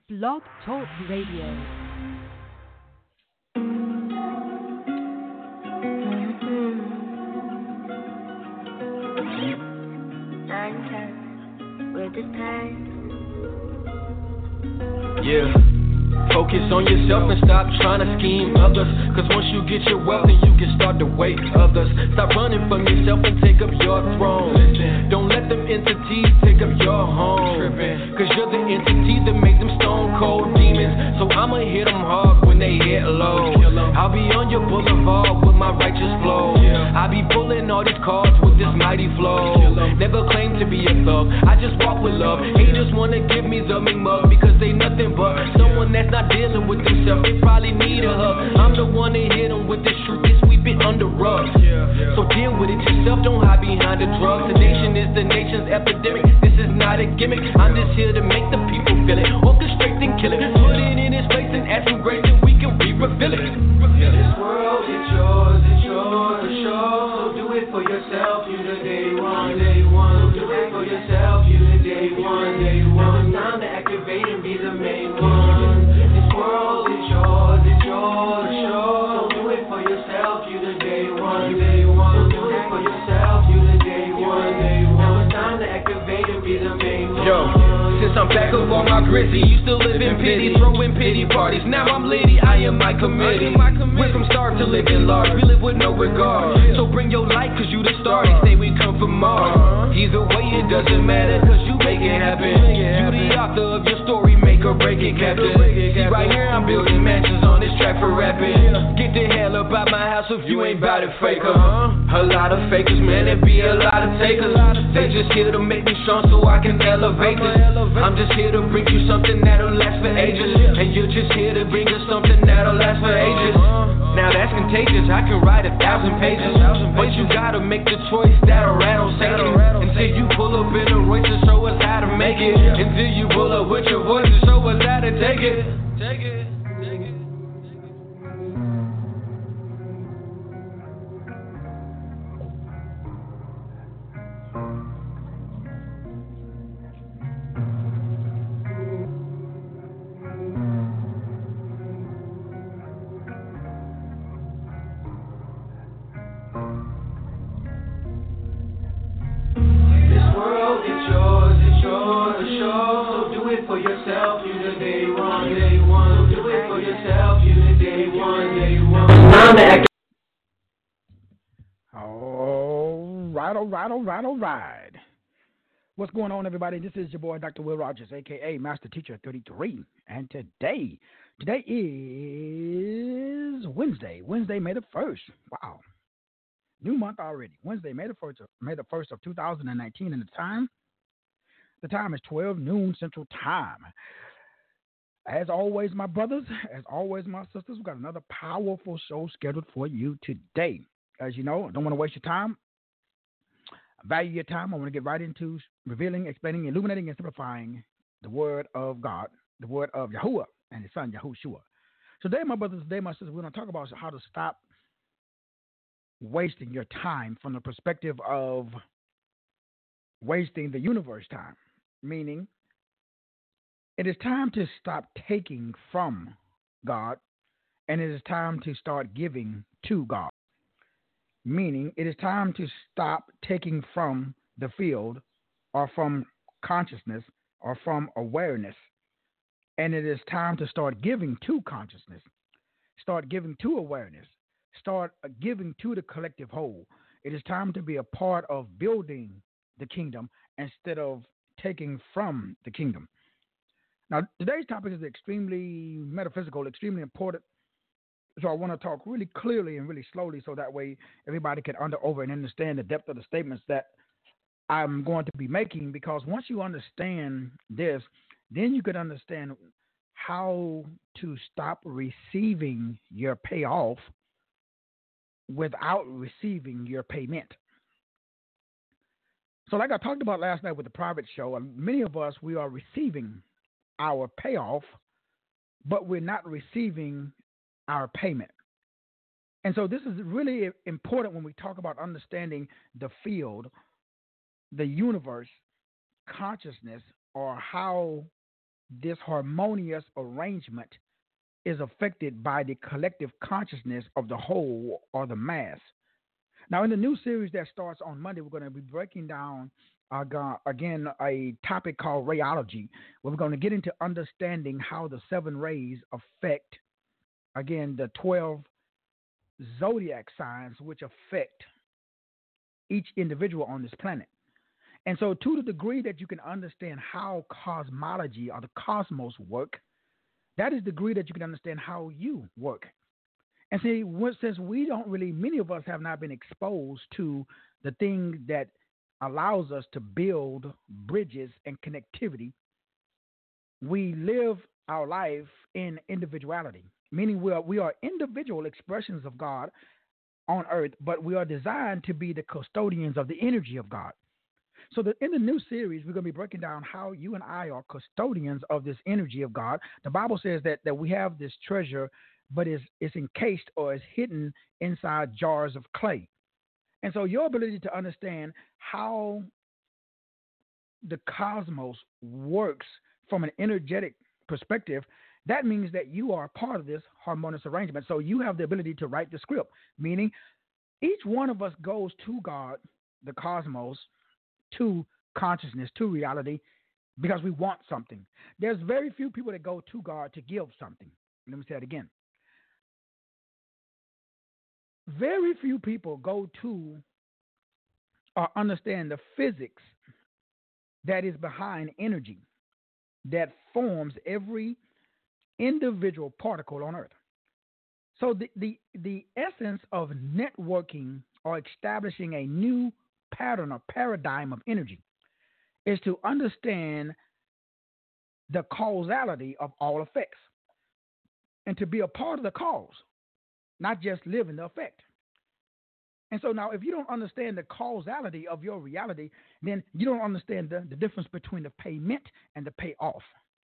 Blog Talk Radio. With this time. Yeah. Focus on yourself and stop trying to scheme others. Cause once you get your wealth, then you can start to wake others. Stop running from yourself and take up your throne. Don't let them entities take up your home. Cause you're the entity that makes them stone cold demons. So I'ma hit them hard when they hit low. I'll be on your boulevard with my righteous flow. I be pulling all these cards with this mighty flow. Never claim to be a thug, I just walk with love. Haters wanna give me the mean mug because they nothing but someone that's not dealing with themselves. They probably need a hug. I'm the one that hit them with this truth, they sweep it under rugs. So deal with it yourself, don't hide behind the drugs. The nation is the nation's epidemic. This is not a gimmick. I'm just here to make the people feel it. Orchestrate and kill it. Put it in its place and add some grace and we can re-reveal it. This world is yours to show. So do it for yourself, you the day one. So do it for yourself, you the day one. Now it's time to activate and be the main one. This world is yours to show. So do it for yourself, you the day one. So do it for yourself, you the day one. Now it's time to activate and be the main one. Yo, since I'm back up on my grizzy, used to live in pity, throwing pity parties. Now I'm litty, I am my committee. Went from starved to living large, we live with no regard. So bring your light, cause you the star, they say we come from Mars. Either way it doesn't matter, cause you make it happen. You the author of your story, make or break it, Captain. See right here I'm building mansions on this track for rapping. Get the hell up out my house if you ain't bout it, faker. A lot of fakers, man, there be a lot of takers. They just here to make me strong so I can elevate this. I'm just here to bring you something that'll last for ages. And you're just here to bring us something that'll last for ages. Now that's contagious, I can write 1,000 pages. But you gotta make the choice that'll rattle Satan. Until you pull up in a Royce to show us how to make it. Until you pull up with your voice to show us how to take it. Take it. All right. What's going on, everybody? This is your boy, Dr. Will Rogers, a.k.a. Master Teacher 33. And today is Wednesday, May the 1st. Wow. New month already. Wednesday, May the 1st of 2019. And the time is 12 noon Central Time. As always, my brothers, as always, my sisters, we've got another powerful show scheduled for you today. As you know, I don't want to waste your time. I value your time. I want to get right into revealing, explaining, illuminating, and simplifying the word of God, the word of Yahuwah and his son, Yahushua. So today, my brothers, today, my sisters, we're going to talk about how to stop wasting your time from the perspective of wasting the universe time, meaning it is time to stop taking from God, and it is time to start giving to God. Meaning, it is time to stop taking from the field or from consciousness or from awareness. And it is time to start giving to consciousness, start giving to awareness, start giving to the collective whole. It is time to be a part of building the kingdom instead of taking from the kingdom. Now, today's topic is extremely metaphysical, extremely important. So I want to talk really clearly and really slowly so that way everybody can over and understand the depth of the statements that I'm going to be making, because once you understand this, then you can understand how to stop receiving your payoff without receiving your payment. So like I talked about last night with the private show, many of us, we are receiving our payoff, but we're not receiving our payment. And so this is really important when we talk about understanding the field, the universe, consciousness, or how this harmonious arrangement is affected by the collective consciousness of the whole or the mass. Now, in the new series that starts on Monday, we're going to be breaking down again a topic called rayology, where we're going to get into understanding how the seven rays affect, again, the 12 zodiac signs which affect each individual on this planet. And so, to the degree that you can understand how cosmology or the cosmos work, that is the degree that you can understand how you work. And see, since we don't really, many of us have not been exposed to the thing that allows us to build bridges and connectivity, we live our life in individuality, meaning we are individual expressions of God on earth, but we are designed to be the custodians of the energy of God. So in the new series, we're going to be breaking down how you and I are custodians of this energy of God. The Bible says that we have this treasure, but it's encased or is hidden inside jars of clay. And so your ability to understand how the cosmos works from an energetic perspective, that means that you are part of this harmonious arrangement. So you have the ability to write the script, meaning each one of us goes to God, the cosmos, to consciousness, to reality, because we want something. There's very few people that go to God to give something. Let me say it again. Very few people go to or understand the physics that is behind energy that forms every individual particle on Earth. So the essence of networking or establishing a new pattern or paradigm of energy is to understand the causality of all effects and to be a part of the cause, not just live in the effect. And so now, if you don't understand the causality of your reality, then you don't understand the difference between the payment and the payoff.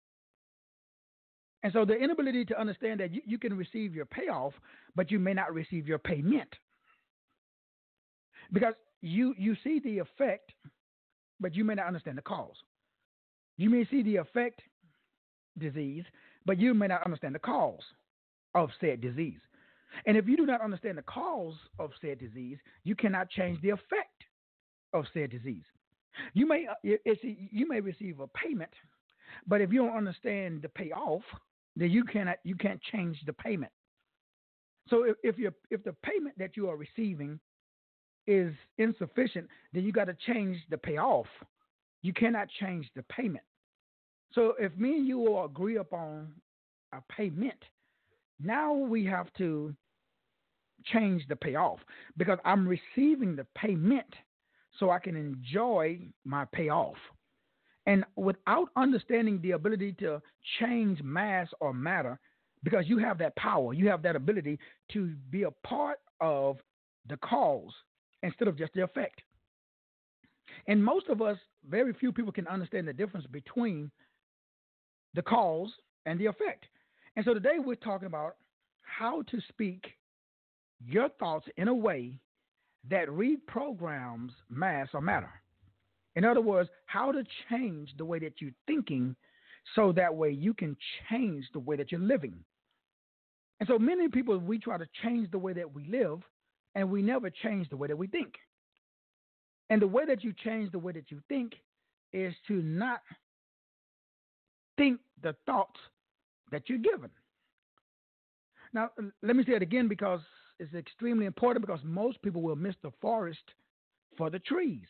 And so the inability to understand that you can receive your payoff, but you may not receive your payment. Because you see the effect, but you may not understand the cause. You may see the effect, disease, but you may not understand the cause of said disease. And if you do not understand the cause of said disease, you cannot change the effect of said disease. You may receive a payment, but if you don't understand the payoff, then you can't change the payment. So if the payment that you are receiving is insufficient, then you got to change the payoff. You cannot change the payment. So if me and you will agree upon a payment, now we have to change the payoff, because I'm receiving the payment so I can enjoy my payoff. And without understanding the ability to change mass or matter, because you have that power, you have that ability to be a part of the cause instead of just the effect. And most of us, very few people can understand the difference between the cause and the effect. And so today we're talking about how to speak your thoughts in a way that reprograms mass or matter. In other words, how to change the way that you're thinking so that way you can change the way that you're living. And so many people, we try to change the way that we live, and we never change the way that we think. And the way that you change the way that you think is to not think the thoughts that you're given. Now, let me say it again, because it's extremely important, because most people will miss the forest for the trees.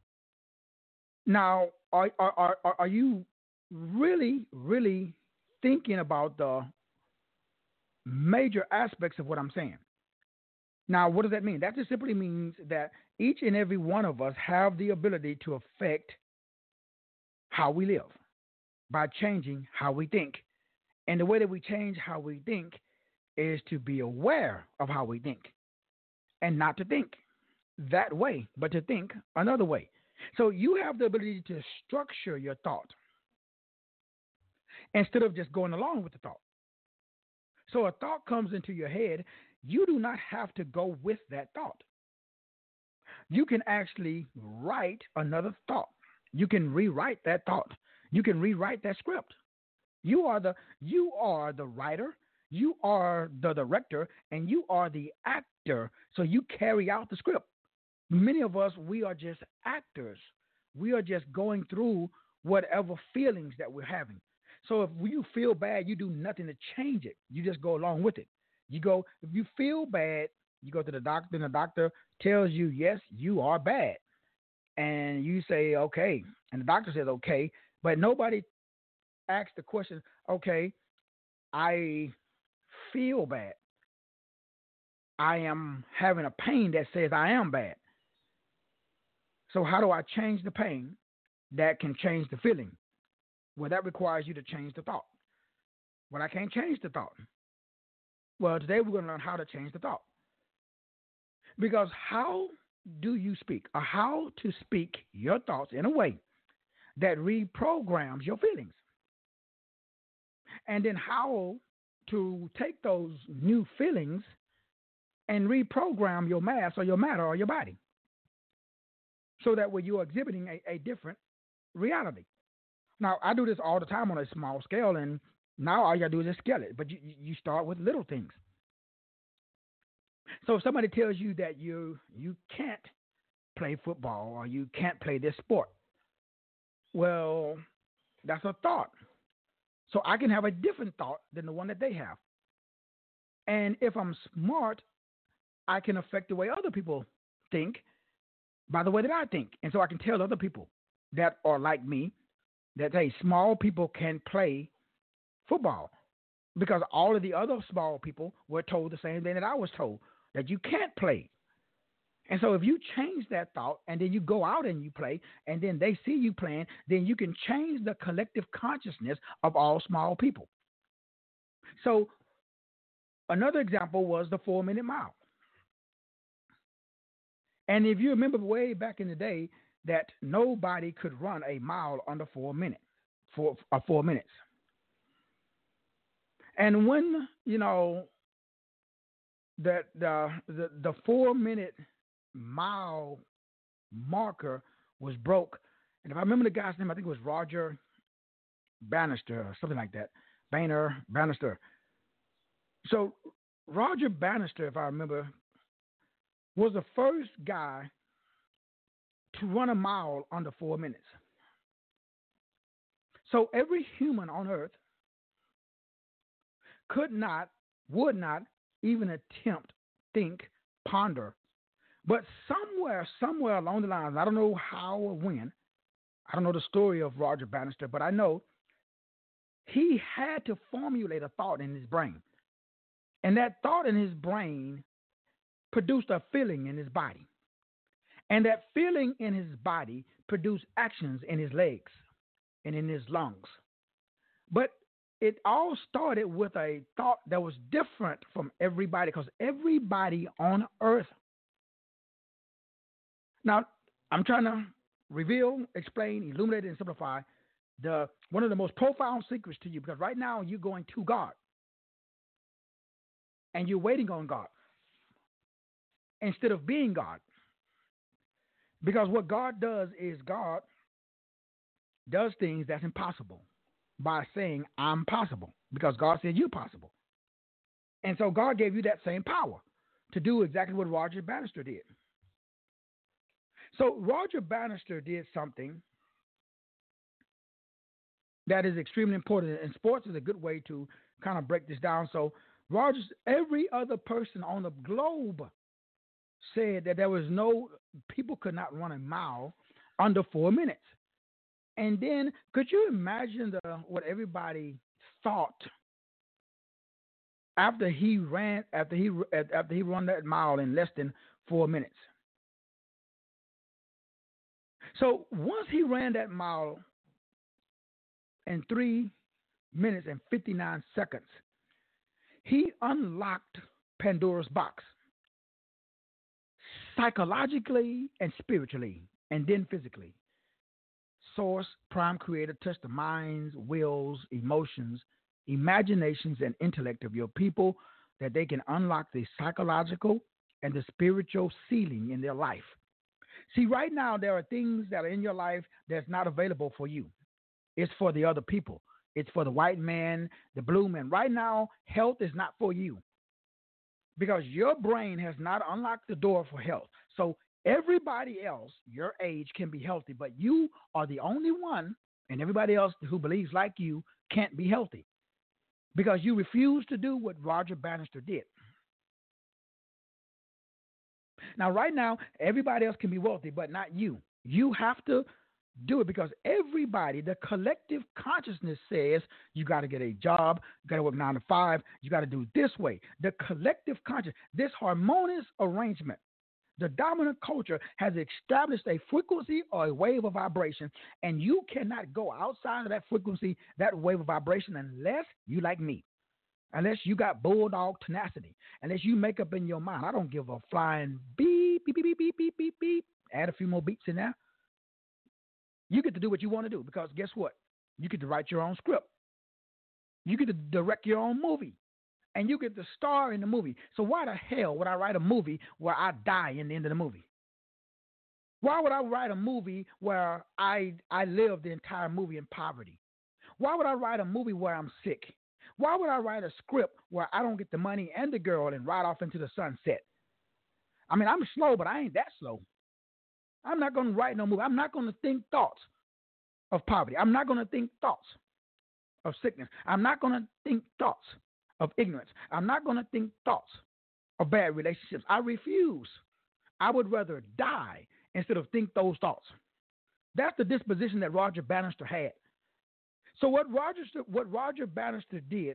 Now, are you really, really thinking about the major aspects of what I'm saying? Now, what does that mean? That just simply means that each and every one of us have the ability to affect how we live by changing how we think. And the way that we change how we think is to be aware of how we think, and not to think that way, but to think another way. So you have the ability to structure your thought instead of just going along with the thought. So a thought comes into your head, you do not have to go with that thought. You can actually write another thought. You can rewrite that thought. You can rewrite that script. You are the writer, you are the director, and you are the actor. So you carry out the script. Many of us, we are just actors. We are just going through whatever feelings that we're having. So if you feel bad, you do nothing to change it. You just go along with it. You go, if you feel bad, you go to the doctor, and the doctor tells you, yes, you are bad. And you say, okay. And the doctor says, okay. But nobody asks the question, okay, I feel bad. I am having a pain that says I am bad. So how do I change the pain that can change the feeling? Well, that requires you to change the thought. Well, I can't change the thought. Well, today we're going to learn how to change the thought. Because how do you speak, or how to speak your thoughts in a way that reprograms your feelings? And then how to take those new feelings and reprogram your mass or your matter or your body so that way you're exhibiting a different reality. Now, I do this all the time on a small scale, and now all you got to do is just scale it. But you start with little things. So if somebody tells you that you can't play football or you can't play this sport, well, that's a thought. So I can have a different thought than the one that they have. And if I'm smart, I can affect the way other people think by the way that I think. And so I can tell other people that are like me that, hey, small people can play football, because all of the other small people were told the same thing that I was told, that you can't play. And so if you change that thought and then you go out and you play and then they see you playing, then you can change the collective consciousness of all small people. So another example was the 4-minute mile. And if you remember way back in the day that nobody could run a mile under 4 minutes, 4 minutes. And when, that the 4-minute mile marker was broke, and if I remember the guy's name, I think it was Roger Bannister or something like that. Bannister. So Roger Bannister, if I remember, was the first guy to run a mile under 4 minutes. So every human on earth would not even attempt, think, ponder. But somewhere along the lines, I don't know how or when, I don't know the story of Roger Bannister, but I know he had to formulate a thought in his brain. And that thought in his brain produced a feeling in his body. And that feeling in his body produced actions in his legs and in his lungs. But it all started with a thought that was different from everybody, because everybody on earth. Now, I'm trying to reveal, explain, illuminate, and simplify one of the most profound secrets to you, because right now you're going to God and you're waiting on God instead of being God. Because what God does is God does things that's impossible by saying, I'm possible, because God said you're possible. And so God gave you that same power to do exactly what Roger Bannister did. So Roger Bannister did something that is extremely important, and sports is a good way to kind of break this down. So every other person on the globe said that people could not run a mile under 4 minutes. And then, could you imagine what everybody thought after he run that mile in less than 4 minutes? So once he ran that mile in 3 minutes and 59 seconds, he unlocked Pandora's box, psychologically and spiritually, and then physically. Source, prime creator, touch the minds, wills, emotions, imaginations, and intellect of your people, that they can unlock the psychological and the spiritual ceiling in their life. See, right now, there are things that are in your life that's not available for you. It's for the other people. It's for the white man, the blue man. Right now, health is not for you because your brain has not unlocked the door for health. So everybody else your age can be healthy, but you are the only one, and everybody else who believes like you can't be healthy because you refuse to do what Roger Bannister did. Now, right now, everybody else can be wealthy, but not you. You have to do it because everybody, the collective consciousness says you got to get a job, you got to work 9 to 5, you got to do it this way. The collective consciousness, this harmonious arrangement, the dominant culture has established a frequency or a wave of vibration, and you cannot go outside of that frequency, that wave of vibration, unless you like me. Unless you got bulldog tenacity, unless you make up in your mind, I don't give a flying beep, beep, beep, beep, beep, beep, beep, beep. Add a few more beeps in there. You get to do what you want to do because guess what? You get to write your own script. You get to direct your own movie. And you get to star in the movie. So why the hell would I write a movie where I die in the end of the movie? Why would I write a movie where I live the entire movie in poverty? Why would I write a movie where I'm sick? Why would I write a script where I don't get the money and the girl and ride off into the sunset? I mean, I'm slow, but I ain't that slow. I'm not going to write no movie. I'm not going to think thoughts of poverty. I'm not going to think thoughts of sickness. I'm not going to think thoughts of ignorance. I'm not going to think thoughts of bad relationships. I refuse. I would rather die instead of think those thoughts. That's the disposition that Roger Bannister had. So what Roger Bannister did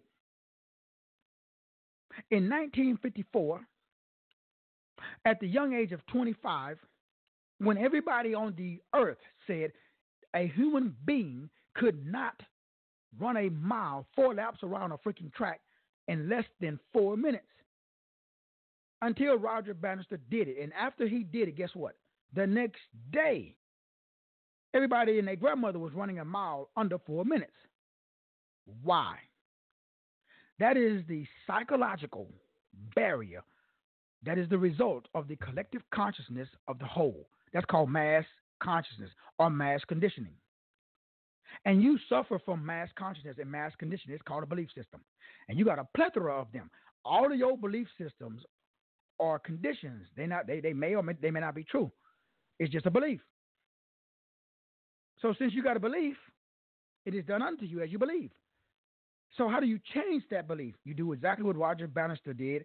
in 1954, at the young age of 25, when everybody on the earth said a human being could not run a mile, 4 laps around a freaking track in less than 4 minutes, until Roger Bannister did it. And after he did it, guess what? The next day, everybody and their grandmother was running a mile under 4 minutes. Why? That is the psychological barrier that is the result of the collective consciousness of the whole. That's called mass consciousness or mass conditioning. And you suffer from mass consciousness and mass conditioning. It's called a belief system. And you got a plethora of them. All of your belief systems are conditions. They may or they may not be true. It's just a belief. So since you got a belief, it is done unto you as you believe. So how do you change that belief? You do exactly what Roger Bannister did,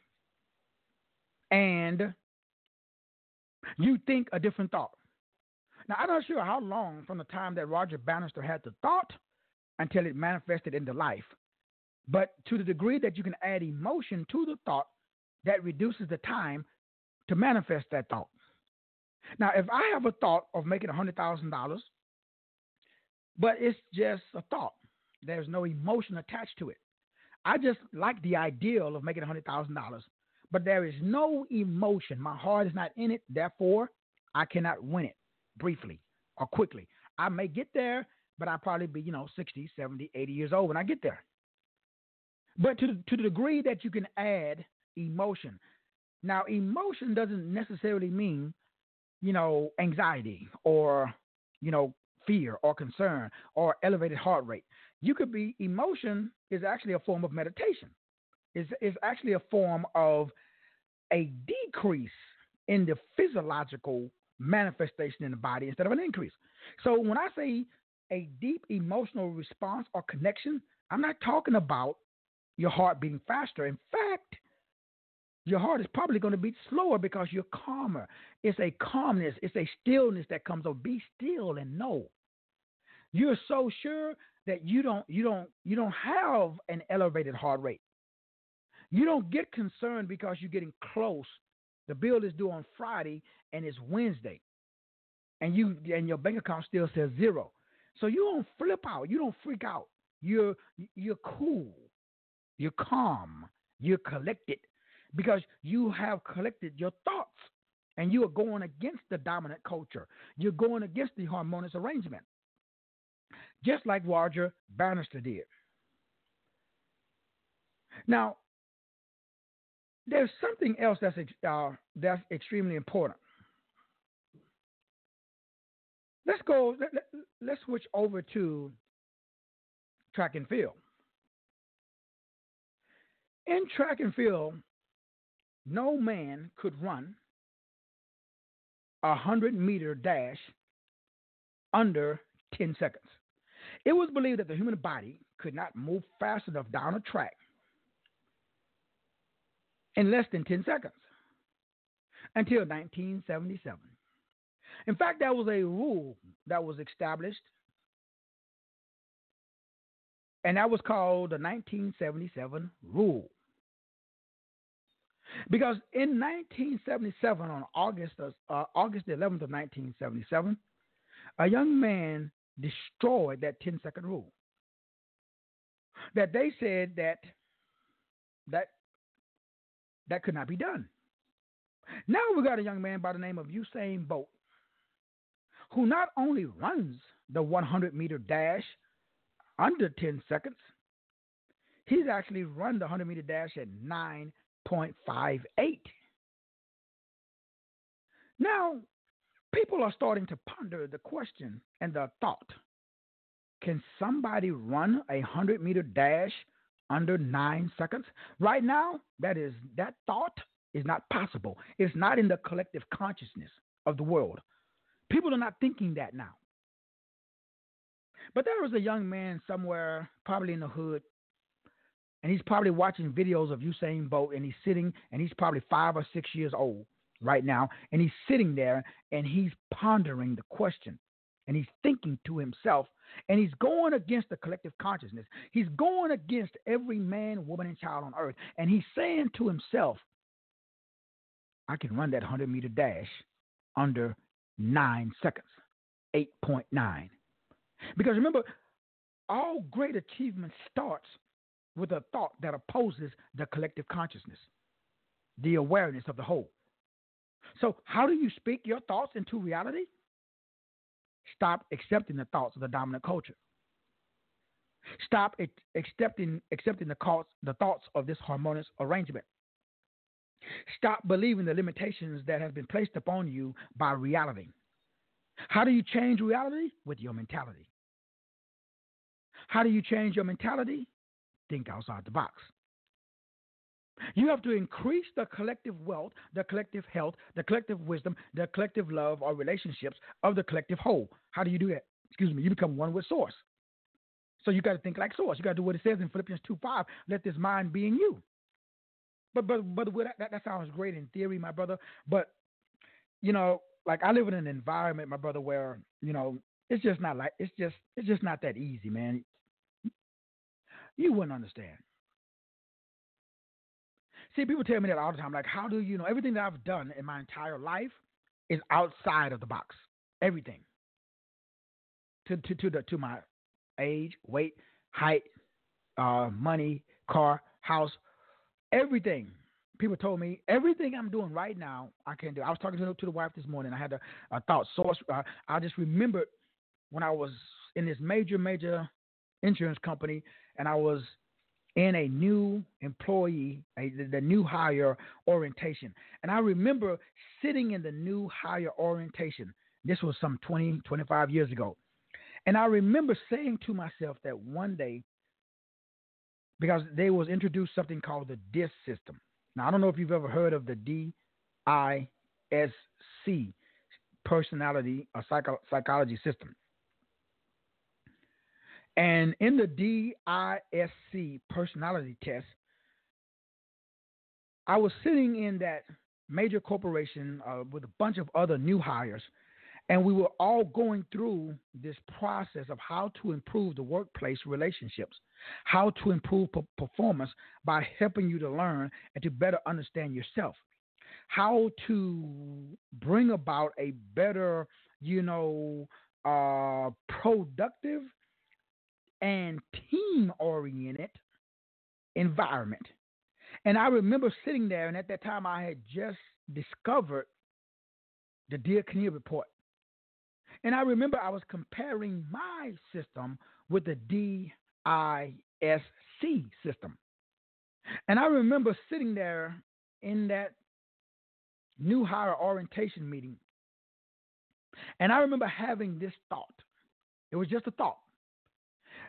and you think a different thought. Now, I'm not sure how long from the time that Roger Bannister had the thought until it manifested into life, but to the degree that you can add emotion to the thought, that reduces the time to manifest that thought. Now, if I have a thought of making $100,000, but it's just a thought, there's no emotion attached to it. I just like the ideal of making $100,000, but there is no emotion. My heart is not in it. Therefore, I cannot win it briefly or quickly. I may get there, but I'll probably be, 60, 70, 80 years old when I get there. But to the degree that you can add emotion. Now, emotion doesn't necessarily mean, anxiety or, fear or concern or elevated heart rate. Emotion is actually a form of meditation. It's actually a form of a decrease in the physiological manifestation in the body instead of an increase. So when I say a deep emotional response or connection, I'm not talking about your heart beating faster. In fact, your heart is probably going to beat slower because you're calmer. It's a calmness. It's a stillness that comes over. Be still and know. You're so sure that you don't have an elevated heart rate. You don't get concerned because you're getting close. The bill is due on Friday and it's Wednesday, and your bank account still says zero. So you don't flip out. You don't freak out. You're cool. You're calm. You're collected because you have collected your thoughts, and you are going against the dominant culture. You're going against the harmonious arrangement, just like Roger Bannister did. Now, there's something else that's extremely important. Let's switch over to track and field. In track and field, no man could run a 100-meter dash under 10 seconds. It was believed that the human body could not move fast enough down a track in less than 10 seconds until 1977. In fact, that was a rule that was established, and that was called the 1977 rule. Because in 1977, on August the 11th of 1977, a young man destroyed that 10-second rule. That they said that could not be done. Now we got a young man by the name of Usain Bolt, who not only runs the 100-meter dash under 10 seconds, he's actually run the 100-meter dash at 9.58. Now, people are starting to ponder the question and the thought, can somebody run a 100-meter dash under 9 seconds? Right now, that thought is not possible. It's not in the collective consciousness of the world. People are not thinking that now. But there was a young man somewhere, probably in the hood, and he's probably watching videos of Usain Bolt, and he's sitting, and he's probably 5 or 6 years old right now, and he's sitting there, and he's pondering the question, and he's thinking to himself, and he's going against the collective consciousness. He's going against every man, woman, and child on earth, and he's saying to himself, I can run that 100-meter dash under 9 seconds, 8.9. Because remember, all great achievement starts with a thought that opposes the collective consciousness, the awareness of the whole. So how do you speak your thoughts into reality? Stop accepting the thoughts of the dominant culture. Stop accepting the thoughts of this harmonious arrangement. Stop believing the limitations that have been placed upon you by reality. How do you change reality? With your mentality. How do you change your mentality? Think outside the box. You have to increase the collective wealth, the collective health, the collective wisdom, the collective love or relationships of the collective whole. How do you do that? You become one with Source. So you got to think like Source. You got to do what it says in Philippians 2:5. Let this mind be in you. But that sounds great in theory, my brother. But like I live in an environment, my brother, where it's just not that easy, man. You wouldn't understand. See, people tell me that all the time. Like, how do you know? Everything that I've done in my entire life is outside of the box. Everything. To my age, weight, height, money, car, house, everything. People told me everything I'm doing right now I can do. I was talking to the wife this morning. I had a thought source. I just remembered when I was in this major insurance company, and I was in a new employee, the new hire orientation. And I remember sitting in the new hire orientation. This was some 20, 25 years ago. And I remember saying to myself that one day, because they was introduced something called the DISC system. Now, I don't know if you've ever heard of the DISC, personality or psychology system. And in the DISC personality test, I was sitting in that major corporation with a bunch of other new hires, and we were all going through this process of how to improve the workplace relationships, how to improve performance by helping you to learn and to better understand yourself, how to bring about a better, productive and team-oriented environment. And I remember sitting there, and at that time I had just discovered the Dear Kinnear report. And I remember I was comparing my system with the DISC system. And I remember sitting there in that new hire orientation meeting, and I remember having this thought. It was just a thought.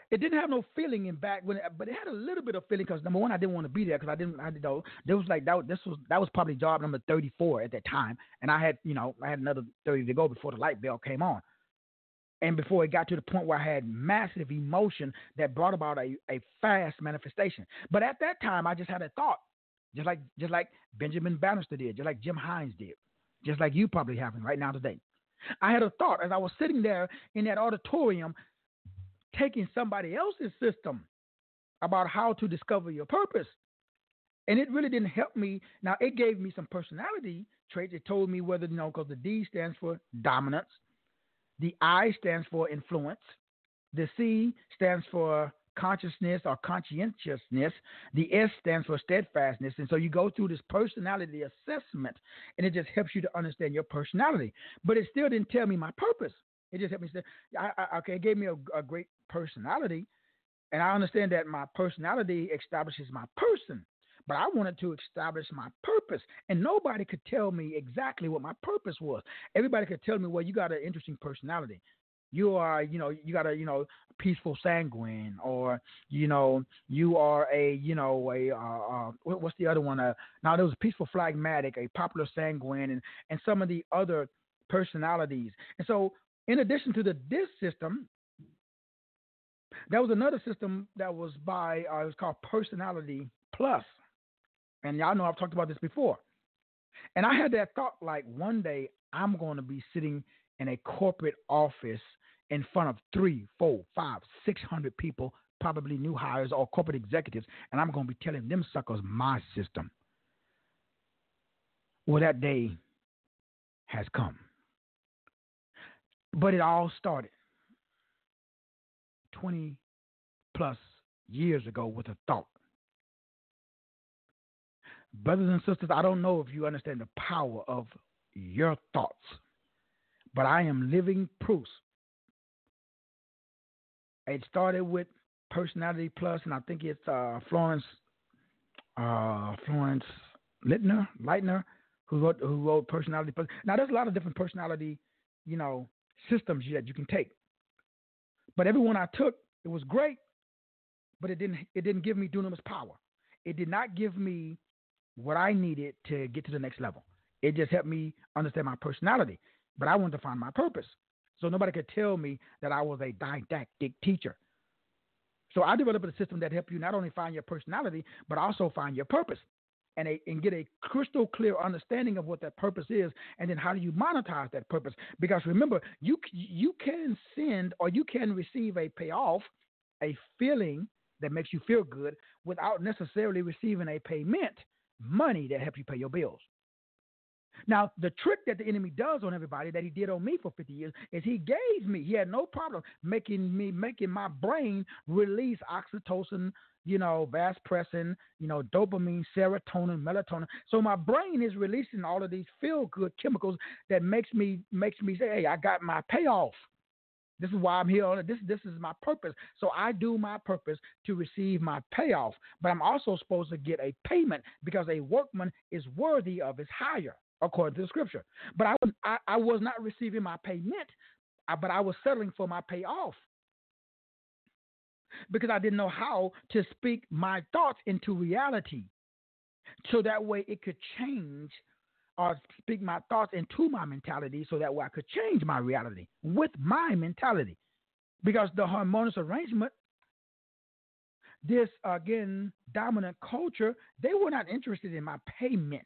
It didn't have no feeling in back when, but it had a little bit of feeling because number one, I didn't want to be there because I didn't know there was like that was probably job number 34 at that time, and I had another 30 to go before the light bell came on, and before it got to the point where I had massive emotion that brought about a fast manifestation. But at that time, I just had a thought, just like Benjamin Bannister did, just like Jim Hines did, just like you probably having right now today. I had a thought as I was sitting there in that auditorium taking somebody else's system about how to discover your purpose. And it really didn't help me. Now, it gave me some personality traits. It told me whether, because the D stands for dominance, the I stands for influence, the C stands for consciousness or conscientiousness, the S stands for steadfastness. And so you go through this personality assessment, and it just helps you to understand your personality. But it still didn't tell me my purpose. It just helped me say, okay, it gave me a great personality, and I understand that my personality establishes my person, but I wanted to establish my purpose, and nobody could tell me exactly what my purpose was. Everybody could tell me, well, you got an interesting personality. You are, you got a, peaceful sanguine, or, you are what's the other one? Now there was a peaceful phlegmatic, a popular sanguine, and some of the other personalities. And so, in addition to this system, there was another system that was it was called Personality Plus. And y'all know I've talked about this before. And I had that thought, like, one day I'm going to be sitting in a corporate office in front of 300, 400, 500, 600 people, probably new hires or corporate executives, and I'm going to be telling them suckers my system. Well, that day has come. But it all started 20 plus years ago with a thought. Brothers and sisters, I don't know if you understand the power of your thoughts, but I am living proofs. It started with Personality Plus, and I think it's Florence Leitner, who wrote Personality Plus. Now, there's a lot of different personality, systems that you can take. But every one I took, it was great, but it didn't give me dunamis power. It did not give me what I needed to get to the next level. It just helped me understand my personality, but I wanted to find my purpose. So nobody could tell me that I was a didactic teacher. So I developed a system that helped you not only find your personality, but also find your purpose and get a crystal clear understanding of what that purpose is, and then how do you monetize that purpose? Because remember, you can send or you can receive a payoff, a feeling that makes you feel good, without necessarily receiving a payment, money that helps you pay your bills. Now, the trick that the enemy does on everybody, that he did on me for 50 years, is he had no problem making my brain release oxytocin, vasopressin, dopamine, serotonin, melatonin. So my brain is releasing all of these feel-good chemicals that makes me say, hey, I got my payoff. This is why I'm here on it. This is my purpose. So I do my purpose to receive my payoff. But I'm also supposed to get a payment, because a workman is worthy of his hire, according to the scripture. But I was not receiving my payment, but I was settling for my payoff, because I didn't know how to speak my thoughts into reality, so that way it could change, or speak my thoughts into my mentality, so that way I could change my reality with my mentality. Because the harmonious arrangement, this, again, dominant culture, they were not interested in my payment.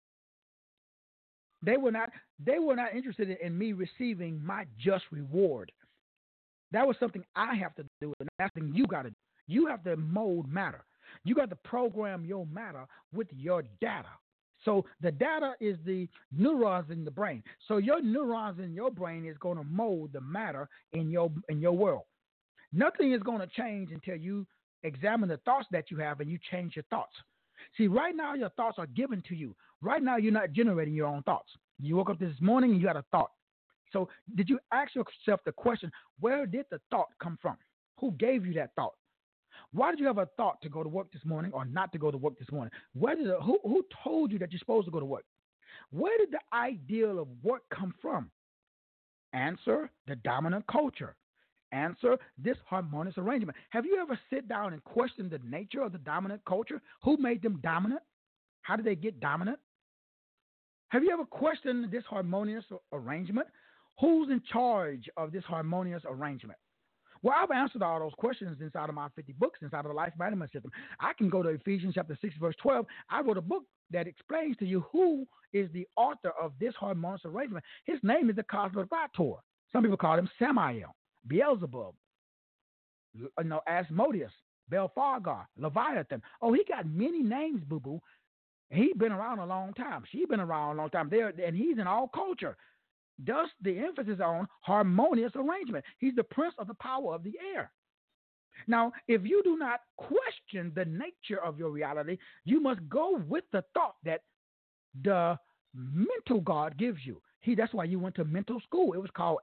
They were not interested in me receiving my just reward. That was something I have to do, and that's something you got to do. You have to mold matter. You got to program your matter with your data. So the data is the neurons in the brain. So your neurons in your brain is going to mold the matter in your world. Nothing is going to change until you examine the thoughts that you have and you change your thoughts. See, right now your thoughts are given to you. Right now you're not generating your own thoughts. You woke up this morning and you had a thought. So did you ask yourself the question, where did the thought come from? Who gave you that thought? Why did you have a thought to go to work this morning or not to go to work this morning? Who told you that you're supposed to go to work? Where did the ideal of work come from? Answer, the dominant culture. answer this harmonious arrangement. Have you ever sit down and questioned the nature of the dominant culture? Who made them dominant? How did they get dominant? Have you ever questioned this harmonious arrangement? Who's in charge of this harmonious arrangement? Well, I've answered all those questions inside of my 50 books, inside of the Life Management System. I can go to Ephesians chapter 6, verse 12. I wrote a book that explains to you who is the author of this harmonious arrangement. His name is the Cosmogator. Some people call him Samael, Beelzebub, Asmodeus, Belphegor, Leviathan. Oh, he got many names, boo-boo. He's been around a long time. She's been around a long time. And he's in all culture. Thus, the emphasis on harmonious arrangement. He's the prince of the power of the air. Now, if you do not question the nature of your reality, you must go with the thought that the mental God gives you. That's why you went to mental school. It was called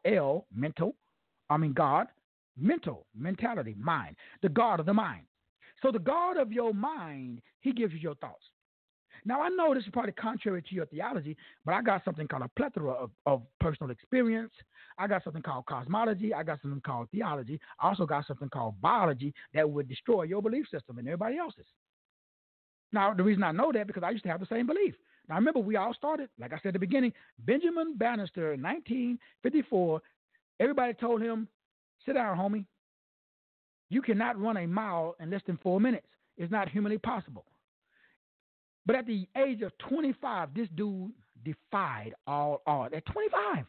God, mental, mentality, mind, the God of the mind. So the God of your mind, he gives you your thoughts. Now, I know this is probably contrary to your theology, but I got something called a plethora of personal experience. I got something called cosmology. I got something called theology. I also got something called biology that would destroy your belief system and everybody else's. Now, the reason I know that because I used to have the same belief. Now, remember, we all started, like I said at the beginning, Benjamin Bannister in 1954. Everybody told him, sit down, homie. You cannot run a mile in less than 4 minutes. It's not humanly possible. But at the age of 25, this dude defied all odds. At 25.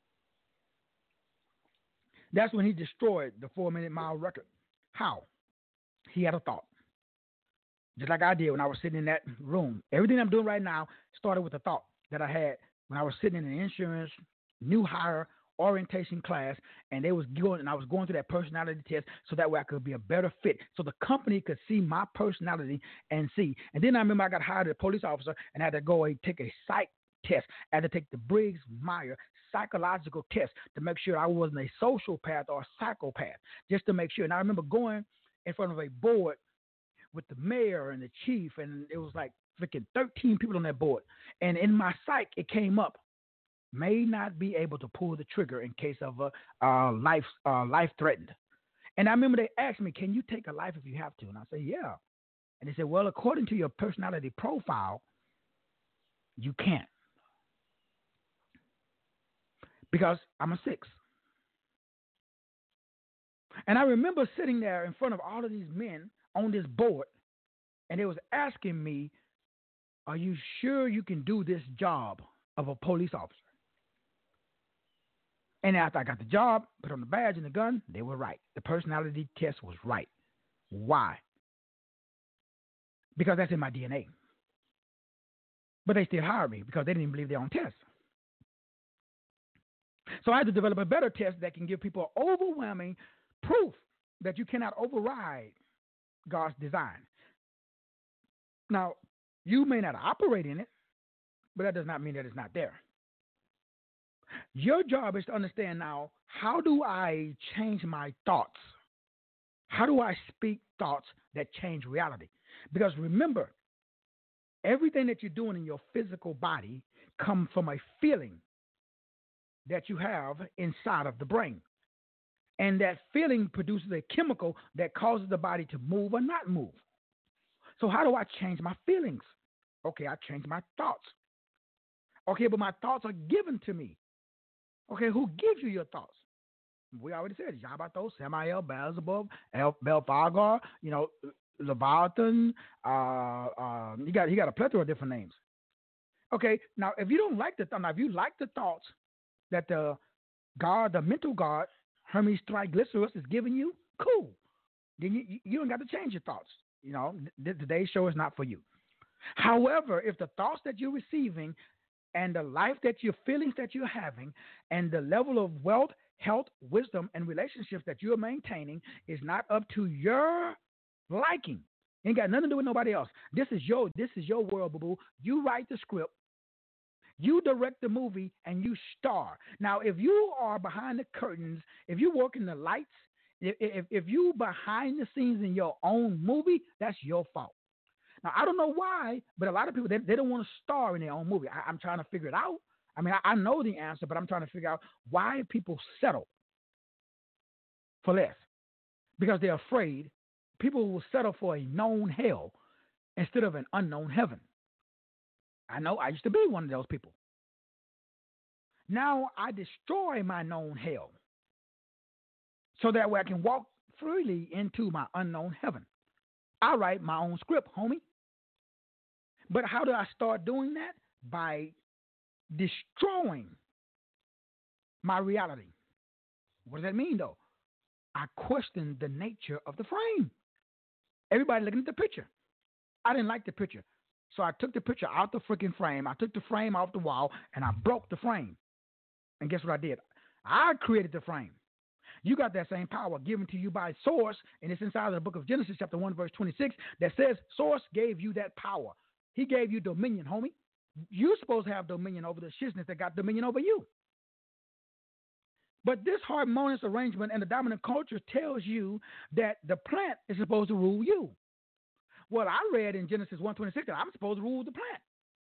That's when he destroyed the 4-minute mile record. How? He had a thought. Just like I did when I was sitting in that room. Everything I'm doing right now started with a thought that I had when I was sitting in an insurance new hire orientation class, and I was going through that personality test so that way I could be a better fit, so the company could see my personality and see. And then I remember I got hired as a police officer and had to go and take a psych test. I had to take the Briggs-Meyer psychological test to make sure I wasn't a sociopath or a psychopath, just to make sure. And I remember going in front of a board with the mayor and the chief, and it was like freaking 13 people on that board. And in my psych, it came up, may not be able to pull the trigger in case of a life threatened. And I remember they asked me, can you take a life if you have to? And I said, yeah. And they said, well, according to your personality profile, you can't. Because I'm a 6. And I remember sitting there in front of all of these men on this board, and they was asking me, are you sure you can do this job of a police officer? And after I got the job, put on the badge and the gun, they were right. The personality test was right. Why? Because that's in my DNA. But they still hired me because they didn't even believe their own test. So I had to develop a better test that can give people overwhelming proof that you cannot override God's design. Now, you may not operate in it, but that does not mean that it's not there. Your job is to understand now, how do I change my thoughts? How do I speak thoughts that change reality? Because remember, everything that you're doing in your physical body comes from a feeling that you have inside of the brain. And that feeling produces a chemical that causes the body to move or not move. So how do I change my feelings? Okay, I change my thoughts. Okay, but my thoughts are given to me. Okay, who gives you your thoughts? We already said Jabato, Samael, Beelzebub, Belphegor, Leviathan. He got a plethora of different names. Okay, now if you don't like if you like the thoughts that the mental God, Hermes Trisglycerus is giving you, cool. Then you don't got to change your thoughts. Today's show is not for you. However, if the thoughts that you're receiving and the life that your feelings that you're having and the level of wealth, health, wisdom, and relationships that you're maintaining is not up to your liking, ain't got nothing to do with nobody else. This is your world, boo-boo. You write the script, you direct the movie, and you star. Now, if you are behind the curtains, if you work in the lights, if you behind the scenes in your own movie, that's your fault. Now, I don't know why, but a lot of people, they don't want to star in their own movie. I'm trying to figure it out. I mean, I know the answer, but I'm trying to figure out why people settle. for less because they're afraid people will settle for a known hell instead of an unknown heaven. I know I used to be one of those people. Now I destroy my known hell so that way I can walk freely into my unknown heaven. I write my own script, homie. But how do I start doing that? By destroying my reality. What does that mean, though? I question the nature of the frame. Everybody looking at the picture. I didn't like the picture. So I took the picture out the freaking frame. I took the frame off the wall, and I broke the frame. And guess what I did? I created the frame. You got that same power given to you by Source, and it's inside of the book of Genesis, chapter 1, verse 26, that says Source gave you that power. He gave you dominion, homie. You're supposed to have dominion over the shizness that got dominion over you. But this harmonious arrangement and the dominant culture tells you that the plant is supposed to rule you. Well, I read in Genesis 1:26 that I'm supposed to rule the plant.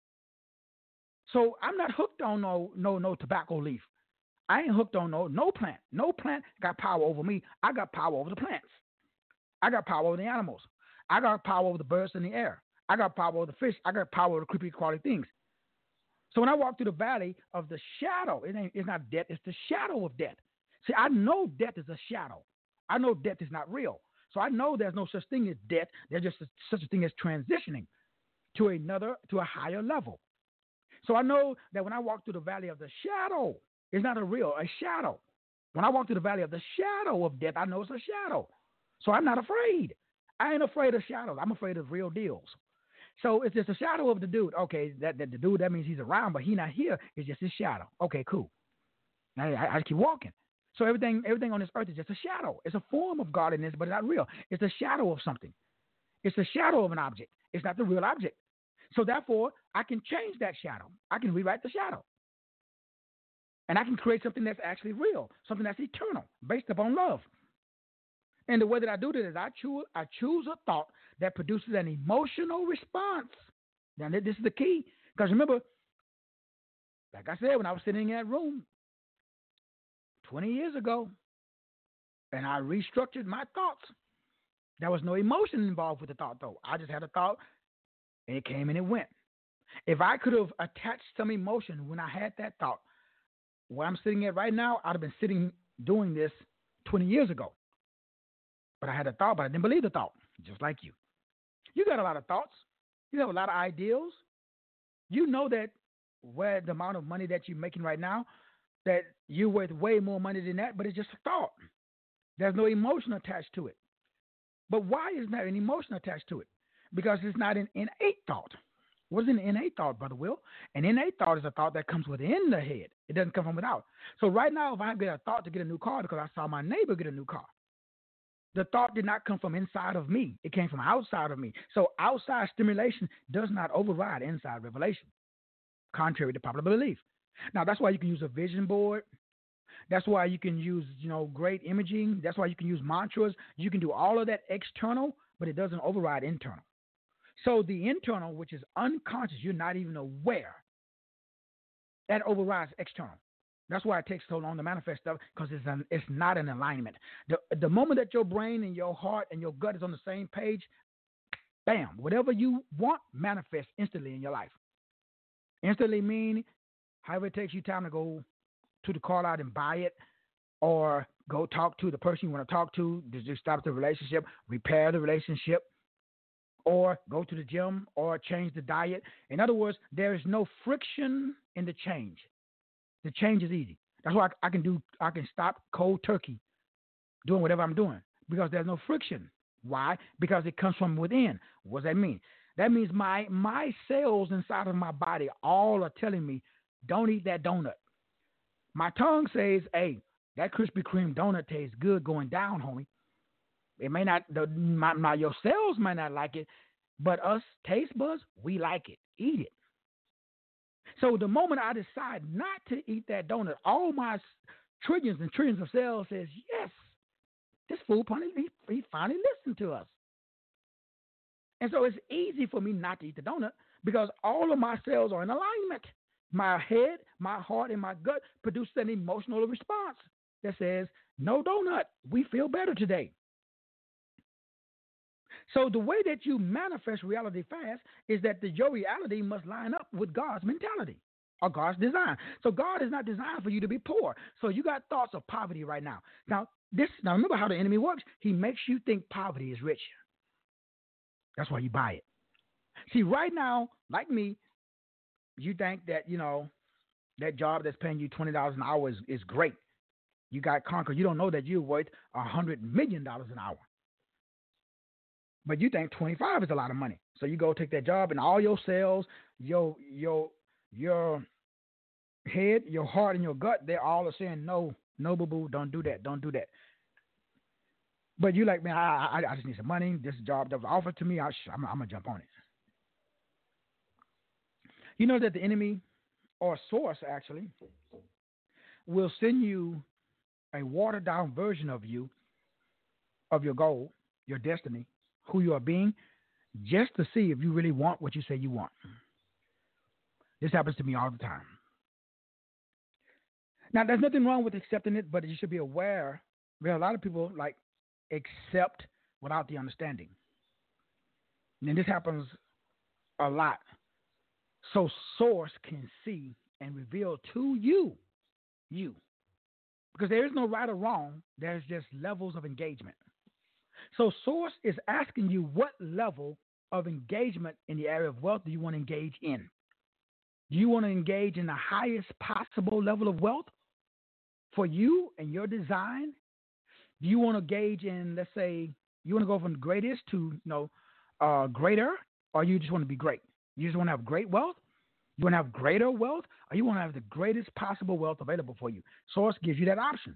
So I'm not hooked on no tobacco leaf. I ain't hooked on no plant. No plant got power over me. I got power over the plants. I got power over the animals. I got power over the birds in the air. I got power over the fish. I got power over the creepy crawly things. So when I walk through the valley of the shadow, it's not death, it's the shadow of death. See, I know death is a shadow. I know death is not real. So I know there's no such thing as death. There's just such a thing as transitioning to a higher level. So I know that when I walk through the valley of the shadow, it's not a shadow. When I walk through the valley of the shadow of death, I know it's a shadow. So I'm not afraid. I ain't afraid of shadows. I'm afraid of real deals. So it's just a shadow of the dude. Okay, that the dude, that means he's around, but he's not here. It's just his shadow. Okay, cool. I keep walking. So everything on this earth is just a shadow. It's a form of godliness, but it's not real. It's a shadow of something. It's a shadow of an object. It's not the real object. So therefore, I can change that shadow. I can rewrite the shadow. And I can create something that's actually real, something that's eternal, based upon love. And the way that I do this is I choose a thought that produces an emotional response. Now, this is the key. Because remember, like I said, when I was sitting in that room 20 years ago, and I restructured my thoughts, there was no emotion involved with the thought, though. I just had a thought, and it came and it went. If I could have attached some emotion when I had that thought, where I'm sitting at right now, I'd have been sitting doing this 20 years ago. But I had a thought, but I didn't believe the thought, just like you. You got a lot of thoughts. You have a lot of ideals. You know that where the amount of money that you're making right now, that you're worth way more money than that, but it's just a thought. There's no emotion attached to it. But why is there an emotion attached to it? Because it's not an innate thought. What is an innate thought, Brother Will? An innate thought is a thought that comes within the head. It doesn't come from without. So right now, if I get a thought to get a new car because I saw my neighbor get a new car, the thought did not come from inside of me. It came from outside of me. So outside stimulation does not override inside revelation, contrary to popular belief. Now, that's why you can use a vision board. That's why you can use, great imaging. That's why you can use mantras. You can do all of that external, but it doesn't override internal. So the internal, which is unconscious, you're not even aware, that overrides external. That's why it takes so long to manifest stuff, because it's not in alignment. The moment that your brain and your heart and your gut is on the same page, bam, whatever you want manifests instantly in your life. Instantly mean however it takes you time to go to the car lot and buy it, or go talk to the person you want to talk to, just stop the relationship, repair the relationship, or go to the gym, or change the diet. In other words, there is no friction in the change. The change is easy. That's why I can stop cold turkey doing whatever I'm doing, because there's no friction. Why? Because it comes from within. What does that mean? That means my cells inside of my body all are telling me, don't eat that donut. My tongue says, hey, that Krispy Kreme donut tastes good going down, homie. It may not, your cells might not like it, but us taste buds, we like it. Eat it. So the moment I decide not to eat that donut, all my trillions and trillions of cells says, yes, this fool he finally listened to us. And so it's easy for me not to eat the donut, because all of my cells are in alignment. My head, my heart, and my gut produce an emotional response. that says, no donut, we feel better today. So the way that you manifest reality fast is that your reality must line up with God's mentality or God's design. So God is not designed for you to be poor. So you got thoughts of poverty right now. Now remember how the enemy works. He makes you think poverty is rich. That's why you buy it. See, right now, like me, you think that, that job that's paying you $20 an hour is great. You got conquered. You don't know that you're worth $100 million an hour. But you think 25 is a lot of money. So you go take that job and all your cells, your head, your heart, and your gut, they're all saying, no, boo-boo, don't do that. Don't do that. But you like, man, I just need some money. This job that was offered to me, I'm going to jump on it. You know that the enemy or source actually will send you a watered down version of you, of your goal, your destiny, who you are being, just to see if you really want what you say you want. This happens to me all the time. Now, there's nothing wrong with accepting it, but you should be aware there are a lot of people accept without the understanding. And this happens a lot. So source can see and reveal to you. Because there is no right or wrong. There's just levels of engagement. So source is asking you what level of engagement in the area of wealth do you want to engage in? Do you want to engage in the highest possible level of wealth for you and your design? Do you want to engage in, let's say, you want to go from greatest to greater, or you just want to be great? You just want to have great wealth? You want to have greater wealth, or you want to have the greatest possible wealth available for you? Source gives you that option.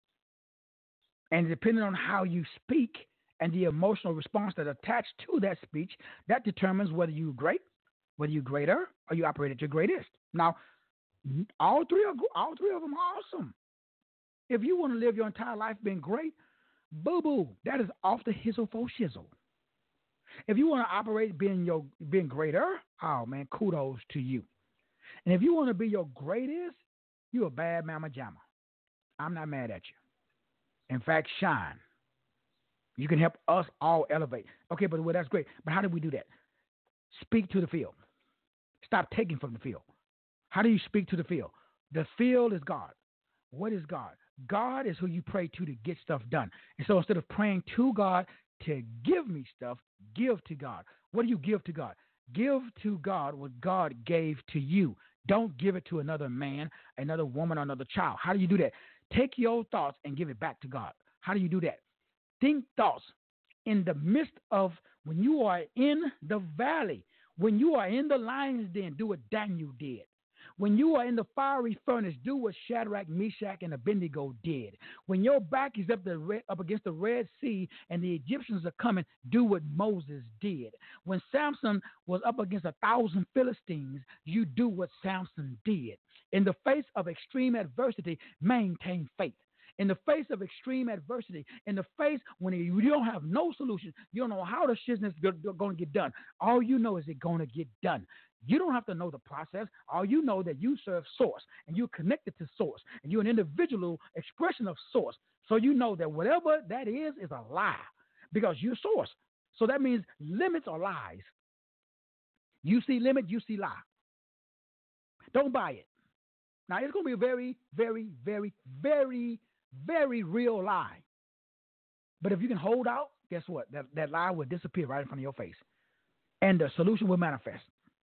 And depending on how you speak and the emotional response that attached to that speech, that determines whether you're great, whether you're greater, or you operate at your greatest. Now, all three of them are awesome. If you want to live your entire life being great, boo-boo, that is off the hizzle-fo-shizzle. If you want to operate being greater, oh, man, kudos to you. And if you want to be your greatest, you're a bad mama jamma. I'm not mad at you. In fact, shine. You can help us all elevate. Okay, but that's great. But how do we do that? Speak to the field. Stop taking from the field. How do you speak to the field? The field is God. What is God? God is who you pray to get stuff done. And so instead of praying to God to give me stuff, give to God. What do you give to God? Give to God what God gave to you. Don't give it to another man, another woman, or another child. How do you do that? Take your thoughts and give it back to God. How do you do that? Think thoughts in the midst of when you are in the valley, when you are in the lion's den, do what Daniel did. When you are in the fiery furnace, do what Shadrach, Meshach, and Abednego did. When your back is up against the Red Sea and the Egyptians are coming, do what Moses did. When Samson was up against 1,000 Philistines, you do what Samson did. In the face of extreme adversity, maintain faith. In the face of extreme adversity, in the face when you don't have no solution, you don't know how the business is going to get done. All you know is it's going to get done. You don't have to know the process. All you know that you serve source and you're connected to source and you're an individual expression of source. So you know that whatever that is a lie because you're source. So that means limits are lies. You see limit, you see lie. Don't buy it. Now it's going to be a very, very, very, very, very real lie. But if you can hold out, guess what? That lie will disappear right in front of your face. And the solution will manifest.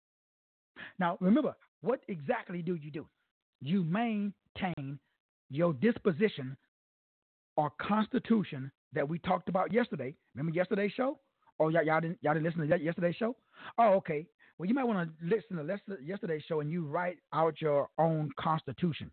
Now, remember, what exactly do? You maintain your disposition or constitution that we talked about yesterday. Remember yesterday's show? Oh, y'all didn't listen to yesterday's show? Oh, okay. Well, you might want to listen to yesterday's show and you write out your own constitution.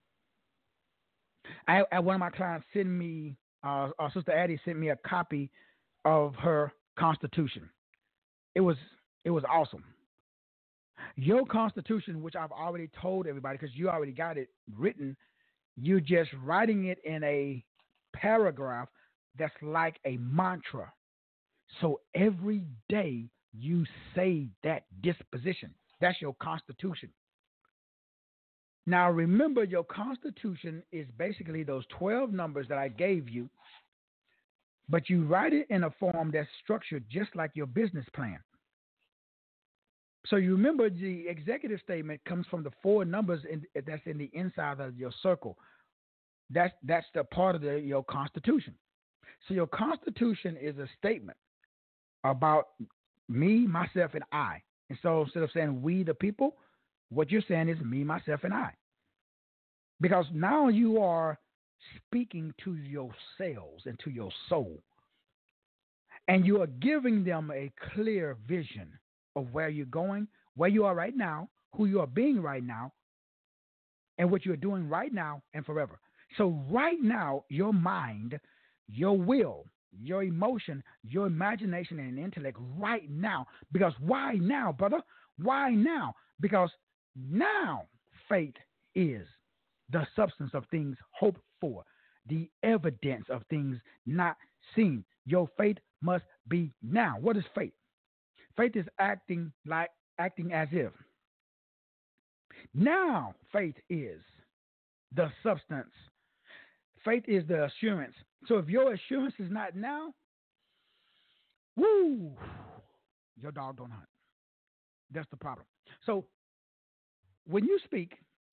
One of my clients sent me, Sister Addie sent me a copy of her constitution. It was awesome. Your constitution, which I've already told everybody because you already got it written, you're just writing it in a paragraph that's like a mantra. So every day you say that disposition. That's your constitution. Now, remember, your constitution is basically those 12 numbers that I gave you, but you write it in a form that's structured just like your business plan. So you remember the executive statement comes from the four numbers that's in the inside of your circle. That's the part of your constitution. So your constitution is a statement about me, myself, and I. And so instead of saying we the people, what you're saying is me, myself, and I. Because now you are speaking to your cells and to your soul. And you are giving them a clear vision of where you're going, where you are right now, who you are being right now, and what you're doing right now and forever. So right now, your mind, your will, your emotion, your imagination and intellect right now. Because why now, brother? Why now? Because now faith is the substance of things hoped for, the evidence of things not seen. Your faith must be now. What is faith? Faith is acting as if. Now faith is the substance. Faith is the assurance. So if your assurance is not now, woo, your dog don't hunt. That's the problem. So when you speak,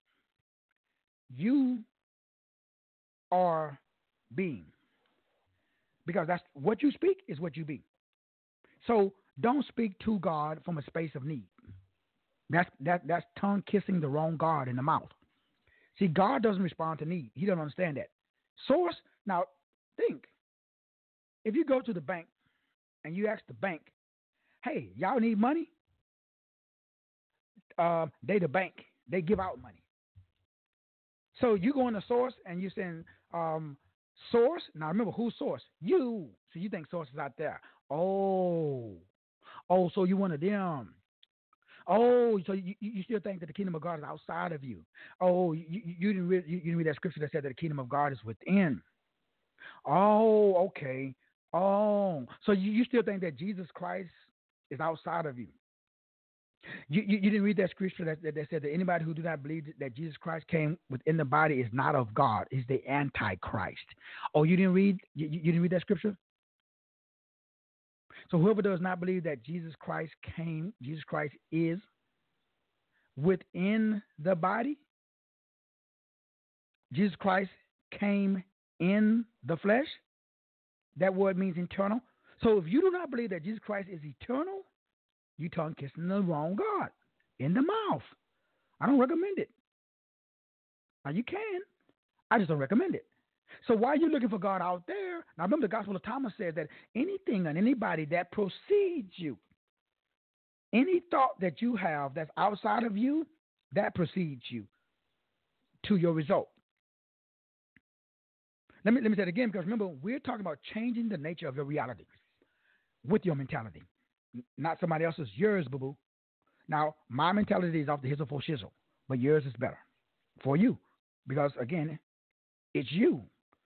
you are being. Because that's what you speak is what you be. So don't speak to God from a space of need. That's tongue kissing the wrong God in the mouth. See, God doesn't respond to need. He doesn't understand that. Source, now think. If you go to the bank and you ask the bank, hey, y'all need money? They the bank. They give out money. So you go in the source and you're saying, source? Now remember, who's source? You. So you think source is out there. Oh, so you one of them. Oh, so you still think that the kingdom of God is outside of you. Oh, you didn't read that scripture that said that the kingdom of God is within. Oh, okay. Oh, so you still think that Jesus Christ is outside of you. You didn't read that scripture that said that anybody who do not believe that Jesus Christ came within the body is not of God, is the Antichrist. Oh, you didn't read that scripture? So whoever does not believe that Jesus Christ is within the body, Jesus Christ came in the flesh. That word means eternal. So if you do not believe that Jesus Christ is eternal, you tongue kissing the wrong God in the mouth. I don't recommend it. Now you can. I just don't recommend it. So why are you looking for God out there? Now remember the Gospel of Thomas said that anything and anybody that precedes you, any thought that you have that's outside of you, that precedes you to your result. Let me say it again, because remember, we're talking about changing the nature of your reality with your mentality. Not somebody else's, yours, boo-boo. Now, my mentality is off the hizzle for shizzle, but yours is better for you because, again, it's you.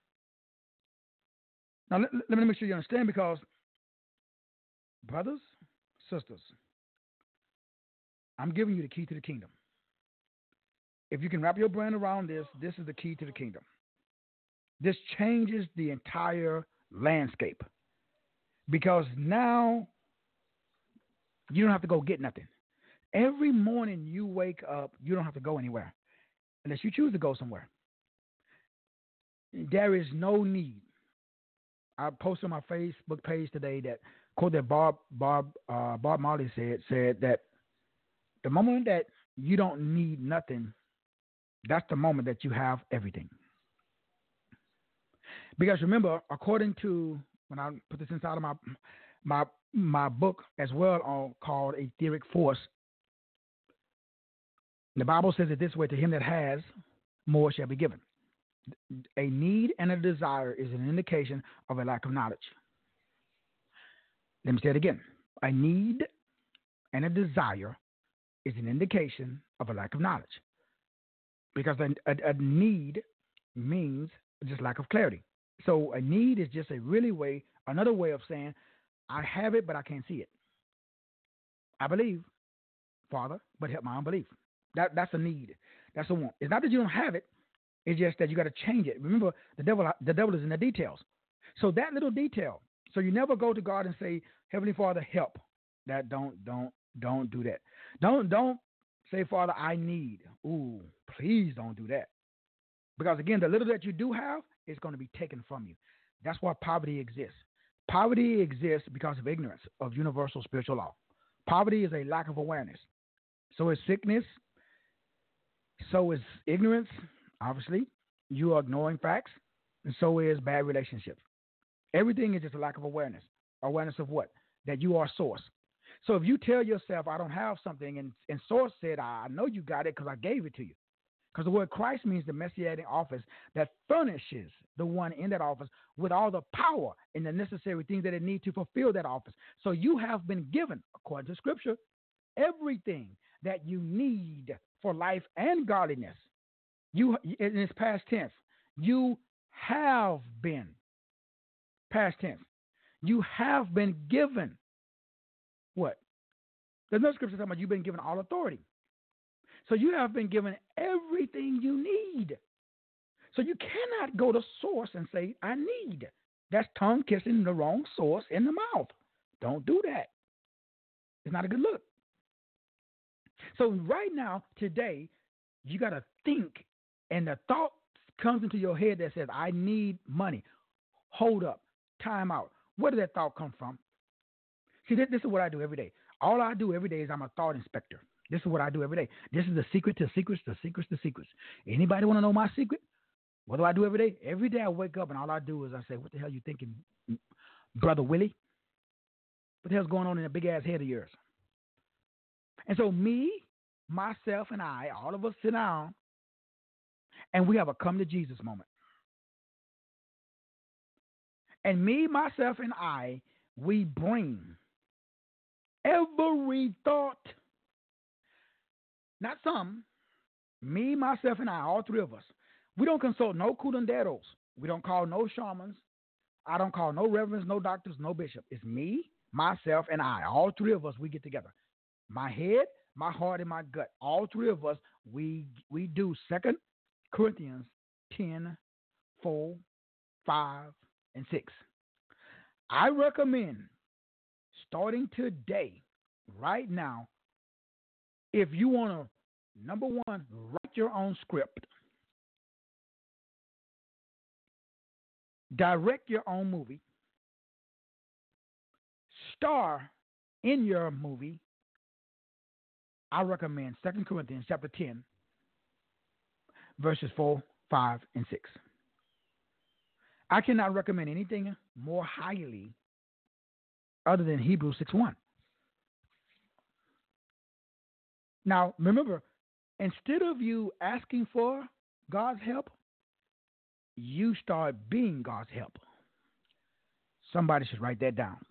Now, let me make sure you understand, because, brothers, sisters, I'm giving you the key to the kingdom. If you can wrap your brain around this, this is the key to the kingdom. This changes the entire landscape, because now you don't have to go get nothing. Every morning you wake up, you don't have to go anywhere unless you choose to go somewhere. There is no need. I posted on my Facebook page today that quote that Bob Marley said that the moment that you don't need nothing, that's the moment that you have everything. Because remember, according to, when I put this inside of my book as well, called Etheric Force, the Bible says it this way: to him that has, more shall be given. A need and a desire is an indication of a lack of knowledge. Let me say it again. A need and a desire is an indication of a lack of knowledge. Because a need means just lack of clarity. So a need is just another way of saying, I have it, but I can't see it. I believe, Father, but help my unbelief. That's a need. That's a want. It's not that you don't have it. It's just that you got to change it. Remember, the devil is in the details. So that little detail. So you never go to God and say, Heavenly Father, help. That don't do that. Don't say, Father, I need. Ooh, please don't do that. Because again, the little that you do have is going to be taken from you. That's why poverty exists. Poverty exists because of ignorance of universal spiritual law. Poverty is a lack of awareness. So is sickness. So is ignorance. Obviously, you are ignoring facts. And so is bad relationships. Everything is just a lack of awareness. Awareness of what? That you are source. So if you tell yourself, I don't have something, and source said, I know you got it because I gave it to you. Because the word Christ means the messianic office that furnishes the one in that office with all the power and the necessary things that it needs to fulfill that office. So you have been given, according to Scripture, everything that you need for life and godliness. You, in its past tense, you have been. Past tense. You have been given what? There's no scripture talking about you've been given all authority. So you have been given everything you need. So you cannot go to source and say, I need. That's tongue kissing the wrong source in the mouth. Don't do that. It's not a good look. So right now, today, you got to think, and the thought comes into your head that says, I need money. Hold up. Time out. Where did that thought come from? See, this is what I do every day. All I do every day is I'm a thought inspector. This is what I do every day. This is the secret to secrets, the secrets to secrets. Anybody want to know my secret? What do I do every day? Every day I wake up and all I do is I say, what the hell you thinking, Brother Willie? What the hell's going on in that big-ass head of yours? And so me, myself, and I, all of us sit down, and we have a come to Jesus moment. And me, myself, and I, we bring every thought, not some, me, myself, and I, all three of us. We don't consult no curanderos. We don't call no shamans. I don't call no reverends, no doctors, no bishop. It's me, myself, and I. All three of us, we get together. My head, my heart, and my gut. All three of us, we do 2 Corinthians 10, 4, 5, and 6. I recommend starting today, right now, if you want to, number one, write your own script. Direct your own movie. Star in your movie. I recommend 2 Corinthians chapter 10, verses 4, 5, and 6. I cannot recommend anything more highly other than Hebrews 6:1. Now, remember, instead of you asking for God's help, you start being God's help. Somebody should write that down.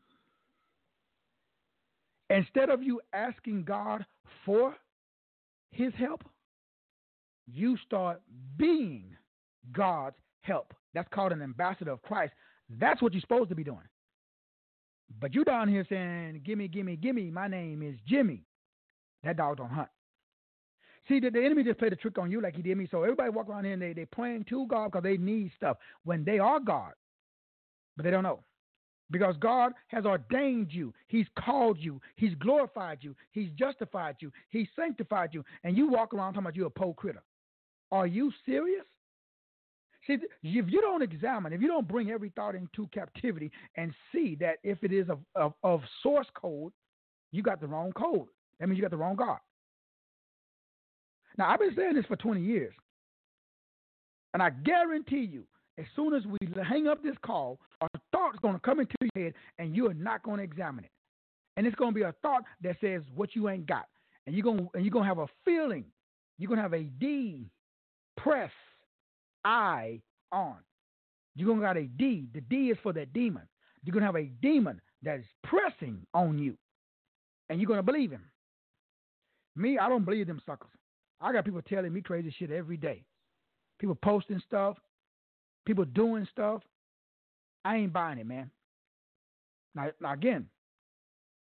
Instead of you asking God for his help, you start being God's help. That's called an ambassador of Christ. That's what you're supposed to be doing. But you down here saying, gimme, gimme, gimme, my name is Jimmy. That dog don't hunt. See, the enemy just played a trick on you like he did me. So everybody walk around here and they praying to God because they need stuff when they are God. But they don't know. Because God has ordained you. He's called you. He's glorified you. He's justified you. He's sanctified you. And you walk around talking about you're a poor critter. Are you serious? See, if you don't examine, if you don't bring every thought into captivity and see that if it is of source code, you got the wrong code. That means you got the wrong God. Now, I've been saying this for 20 years. And I guarantee you, as soon as we hang up this call, a thought's going to come into your head and you are not going to examine it. And it's going to be a thought that says what you ain't got. And you're going to have a feeling. You're going to have a D, press, I, on. You're going to got a D. The D is for that demon. You're going to have a demon that is pressing on you. And you're going to believe him. Me, I don't believe them suckers. I got people telling me crazy shit every day. People posting stuff. People doing stuff. I ain't buying it, man. Now again,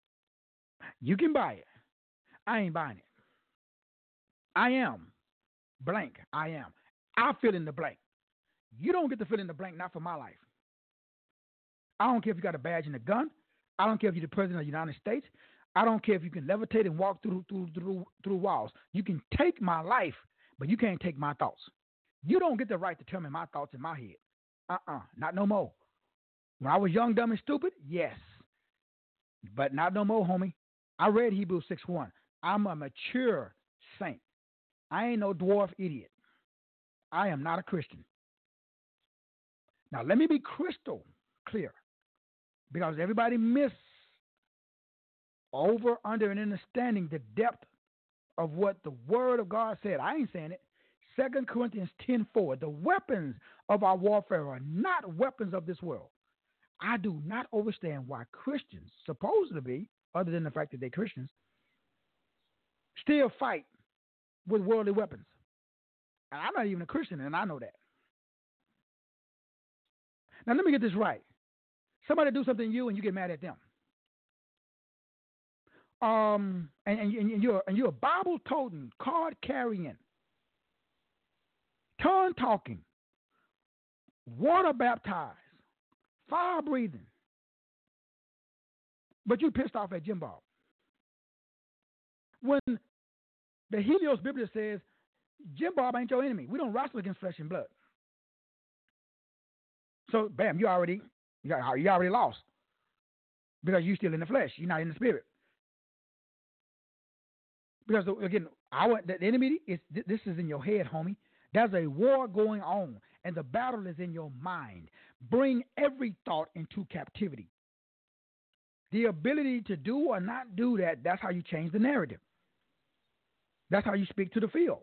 you can buy it. I ain't buying it. I am blank, I am. I fill in the blank. You don't get to fill in the blank, not for my life. I don't care if you got a badge and a gun. I don't care if you're the president of the United States. I don't care if you can levitate and walk through walls. You can take my life, but you can't take my thoughts. You don't get the right to tell me my thoughts in my head. Not no more. When I was young, dumb, and stupid, yes. But not no more, homie. I read Hebrews 6:1. I'm a mature saint. I ain't no dwarf idiot. I am not a Christian. Now, let me be crystal clear, because everybody miss over, under, and understanding the depth of what the Word of God said. I ain't saying it. 2 Corinthians 10:4. The weapons of our warfare are not weapons of this world. I do not understand why Christians, supposed to be, other than the fact that they're Christians, still fight with worldly weapons. And I'm not even a Christian, and I know that. Now, let me get this right. Somebody do something to you, and you get mad at them. And you're a Bible-toting, card-carrying, tongue-talking, water-baptized, fire-breathing, but you pissed off at Jim Bob. When the Helios Biblia says, Jim Bob ain't your enemy. We don't wrestle against flesh and blood. So, bam, you already lost, because you're still in the flesh. You're not in the spirit. Because, again, the enemy, this is in your head, homie. There's a war going on, and the battle is in your mind. Bring every thought into captivity. The ability to do or not do that, that's how you change the narrative. That's how you speak to the field.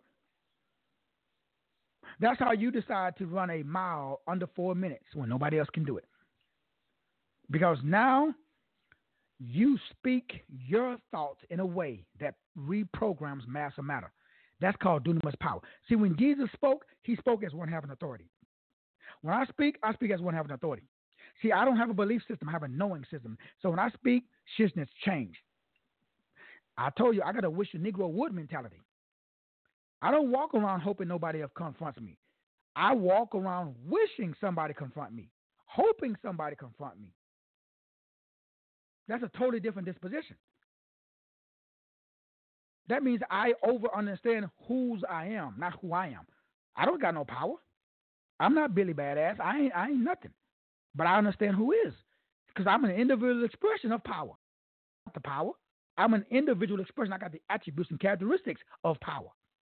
That's how you decide to run a mile under 4 minutes when nobody else can do it. Because now you speak your thoughts in a way that reprograms matter. That's called dunamis power. See, when Jesus spoke, he spoke as one having authority. When I speak as one having authority. See, I don't have a belief system. I have a knowing system. So when I speak, shit's change. I told you, I got a wish the Negro would mentality. I don't walk around hoping nobody else confronts me. I walk around wishing somebody confront me, hoping somebody confront me. That's a totally different disposition. That means I over-understand whose I am, not who I am. I don't got no power. I'm not Billy Badass. I ain't nothing. But I understand who is, because I'm an individual expression of power. Not the power. I'm an individual expression. I got the attributes and characteristics of power.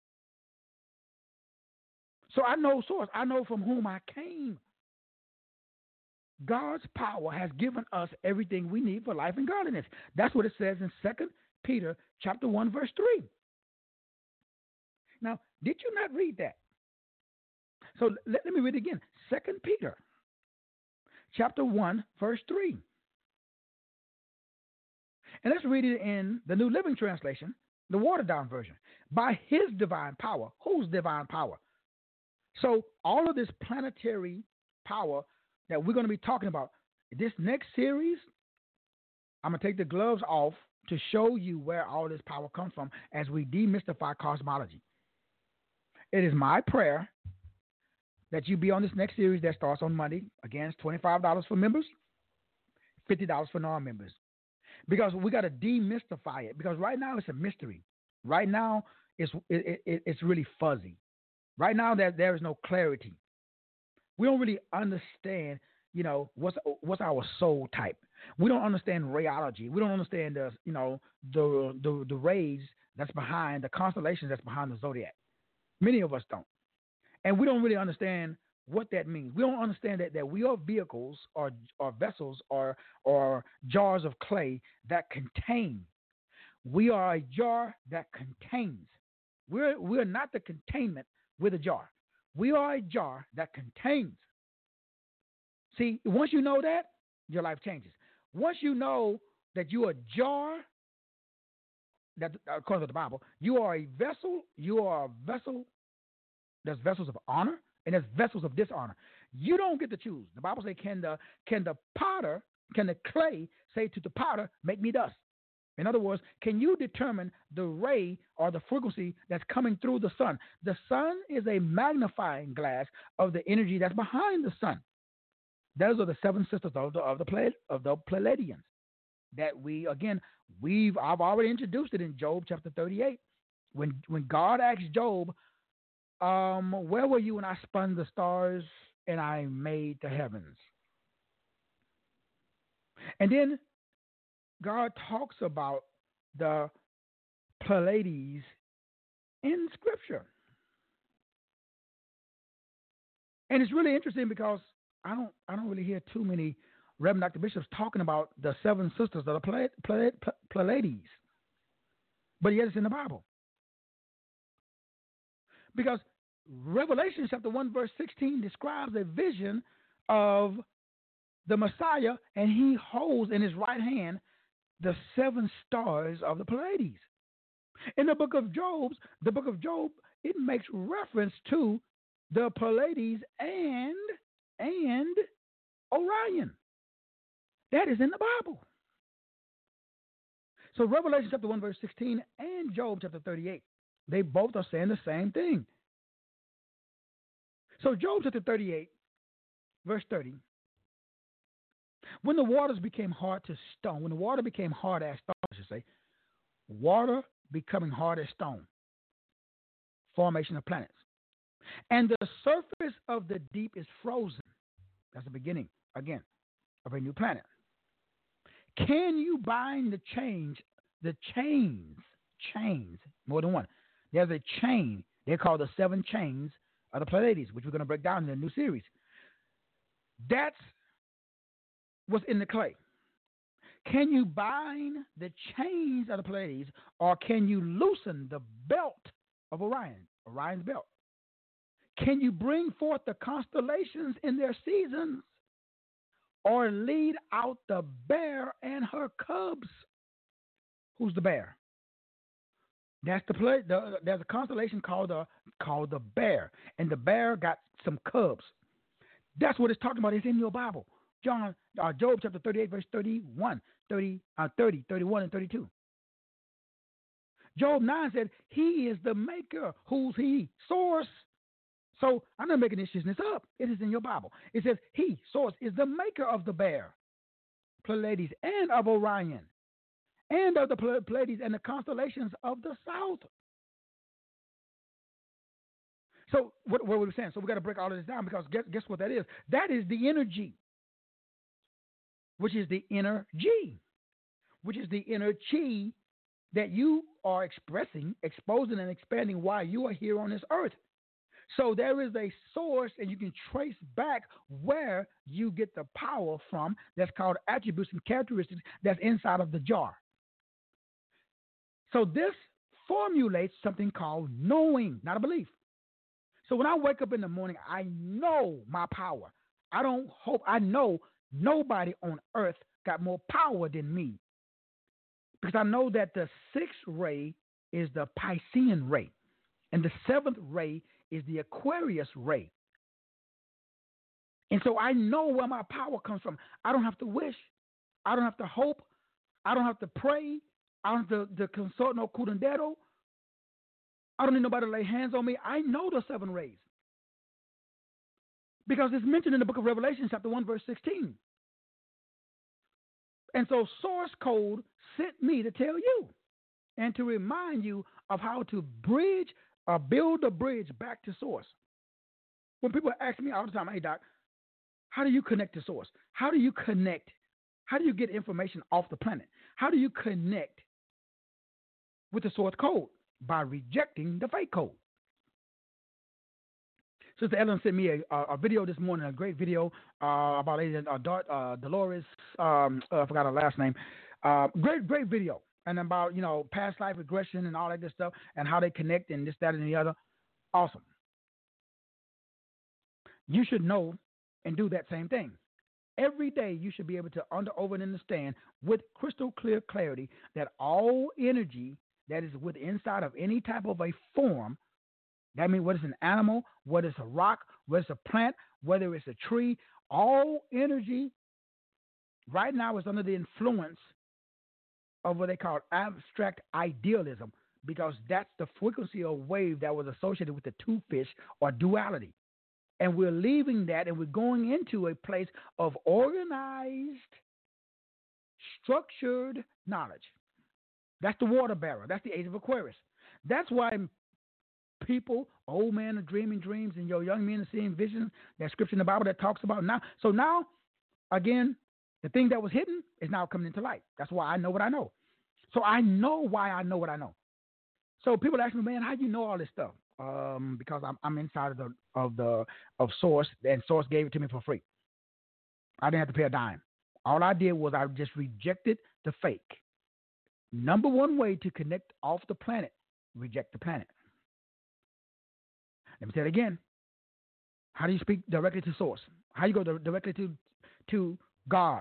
So I know source. I know from whom I came. God's power has given us everything we need for life and godliness. That's what it says in 2 Peter chapter 1, verse 3. Now, did you not read that? So let me read it again. 2 Peter chapter 1, verse 3. And let's read it in the New Living Translation, the watered-down version. By his divine power. Whose divine power? So all of this planetary power that we're going to be talking about, this next series, I'm going to take the gloves off to show you where all this power comes from as we demystify cosmology. It is my prayer that you be on this next series that starts on Monday. Again, it's $25 for members, $50 for non-members. Because we got to demystify it. Because right now it's a mystery. Right now it's really fuzzy. Right now there is no clarity. We don't really understand, what's our soul type. We don't understand rayology. We don't understand the rays that's behind the constellations that's behind the zodiac. Many of us don't. And we don't really understand what that means. We don't understand that we are vehicles or vessels or jars of clay that contain. We are a jar that contains. We're not the containment, we're the jar. We are a jar that contains. See, once you know that, your life changes. Once you know that you're a jar, that according to the Bible, you are a vessel. There's vessels of honor and there's vessels of dishonor. You don't get to choose. The Bible says, can the clay say to the potter, make me dust? In other words, can you determine the ray or the frequency that's coming through the sun? The sun is a magnifying glass of the energy that's behind the sun. Those are the seven sisters of the Pleiadians. That I've already introduced it in Job chapter 38. When God asked Job, where were you when I spun the stars and I made the heavens? And then God talks about the Pleiades in Scripture. And it's really interesting because I don't really hear too many Reverend Dr. Bishops talking about the seven sisters of the Pleiades. But yet it's in the Bible. Because Revelation chapter 1 verse 16 describes a vision of the Messiah, and he holds in his right hand the seven stars of the Pleiades. In the book of Job, it makes reference to the Pleiades and Orion. That is in the Bible. So Revelation chapter 1 verse 16 and Job chapter 38, they both are saying the same thing. So Job chapter 38 verse 30, when the waters became hard as stone, I should say, water becoming hard as stone, formation of planets. And the surface of the deep is frozen. That's the beginning, again, of a new planet. Can you bind the chains, more than one. There's a chain, they're called the seven chains of the Pleiades, which we're going to break down in a new series. That's what's in the clay. Can you bind the chains of the Pleiades, or can you loosen the belt of Orion's belt? Can you bring forth the constellations in their seasons, or lead out the bear and her cubs? Who's the bear? That's there's a constellation called the bear, and the bear got some cubs. That's what it's talking about. It's in your Bible. Job chapter 38, verse 30, 31, and 32. Job 9 said, he is the maker. Who's he? Source. So I'm not making this up. It is in your Bible. It says he, Source, is the maker of the bear, Pleiades, and of Orion, and of the Pleiades and the constellations of the south. So what were we saying? So we got to break all of this down, because guess what that is? That is the energy, which is the inner G, which is the inner chi that you are expressing, exposing, and expanding while you are here on this earth. So there is a source, and you can trace back where you get the power from. That's called attributes and characteristics that's inside of the jar. So this formulates something called knowing, not a belief. So when I wake up in the morning, I know my power. I know nobody on earth got more power than me, because I know that the sixth ray is the Piscean ray, and the seventh ray is the Aquarius ray. And so I know where my power comes from. I don't have to wish. I don't have to hope. I don't have to pray. I don't have to consult no curandero. I don't need nobody to lay hands on me. I know the seven rays, because it's mentioned in the book of Revelation, chapter 1, verse 16. And so source code sent me to tell you and to remind you of how to bridge or build a bridge back to source. When people ask me all the time, hey, Doc, how do you connect to source? How do you connect? How do you get information off the planet? How do you connect with the source code? By rejecting the fake code. Sister Ellen sent me a video this morning, a great video about Lady Dolores. I forgot her last name. Great video, and about past life regression and all that good stuff, and how they connect and this, that, and the other. Awesome. You should know and do that same thing. Every day you should be able to over and understand with crystal clear clarity that all energy that is within inside of any type of a form, that means whether it's an animal, whether it's a rock, whether it's a plant, whether it's a tree, all energy right now is under the influence of what they call abstract idealism, because that's the frequency of wave that was associated with the two fish or duality. And we're leaving that and we're going into a place of organized, structured knowledge. That's the water bearer. That's the age of Aquarius. That's why people, old men are dreaming dreams and your young men are seeing visions. That scripture in the Bible that talks about now. So now, again, the thing that was hidden is now coming into light. That's why I know what I know. So I know why I know what I know. So people ask me, man, how do you know all this stuff? Because I'm inside of Source, and Source gave it to me for free. I didn't have to pay a dime. All I did was I just rejected the fake. Number one way to connect off the planet, reject the planet. Let me say it again. How do you speak directly to Source? How do you go directly to God?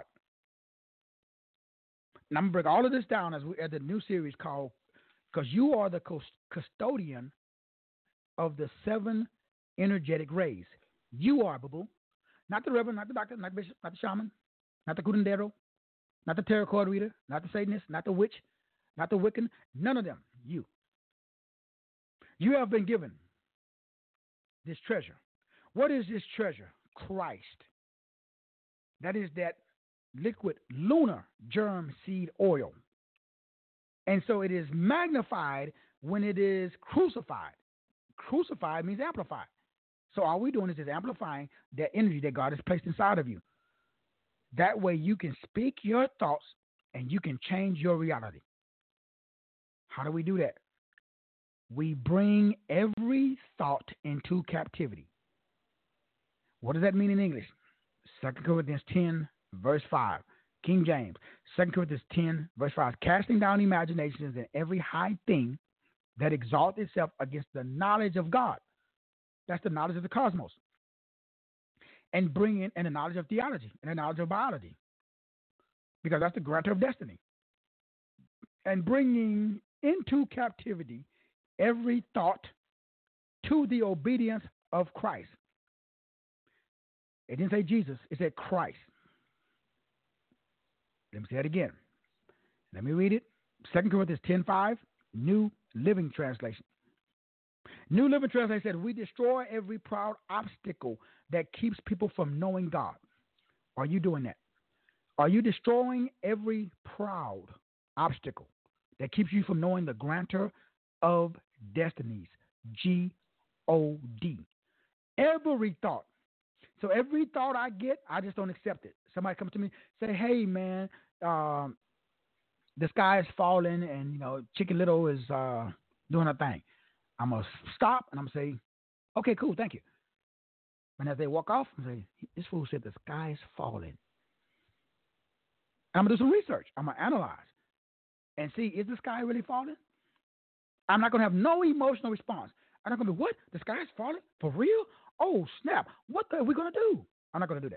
And I'm going to break all of this down as the new series called, because you are the custodian of the 7 energetic rays. You are, boo-boo. Not the reverend, not the doctor, not the bishop, not the shaman, not the curandero, not the tarot card reader, not the Satanist, not the witch, not the Wiccan, none of them. You. You have been given this treasure. What is this treasure? Christ. That is that liquid lunar germ seed oil. And so it is magnified when it is crucified. Crucified means amplified. So all we're doing is just amplifying that energy that God has placed inside of you. That way you can speak your thoughts and you can change your reality. How do we do that? We bring every thought into captivity. What does that mean in English? 2 Corinthians 10, verse 5. King James. 2 Corinthians 10, verse 5. Casting down imaginations and every high thing that exalts itself against the knowledge of God. That's the knowledge of the cosmos. And bring in the knowledge of theology and the knowledge of biology. Because that's the grantor of destiny. And bringing into captivity every thought to the obedience of Christ. It didn't say Jesus, it said Christ. Let me say it again. Let me read it. 2 Corinthians 10:5, New Living Translation. New Living Translation said, we destroy every proud obstacle that keeps people from knowing God. Are you doing that? Are you destroying every proud obstacle that keeps you from knowing the grantor of destinies? G-O-D. Every thought. So every thought I get, I just don't accept it. Somebody comes to me, say, hey, man, the sky is falling and, Chicken Little is doing her thing. I'm going to stop and I'm going to say, okay, cool, thank you. And as they walk off, I'm going to say, this fool said the sky is falling. I'm going to do some research. I'm going to analyze and see, is the sky really falling? I'm not going to have no emotional response. I'm not going to be, what? The sky is falling? For real? Oh, snap. What are we going to do? I'm not going to do that.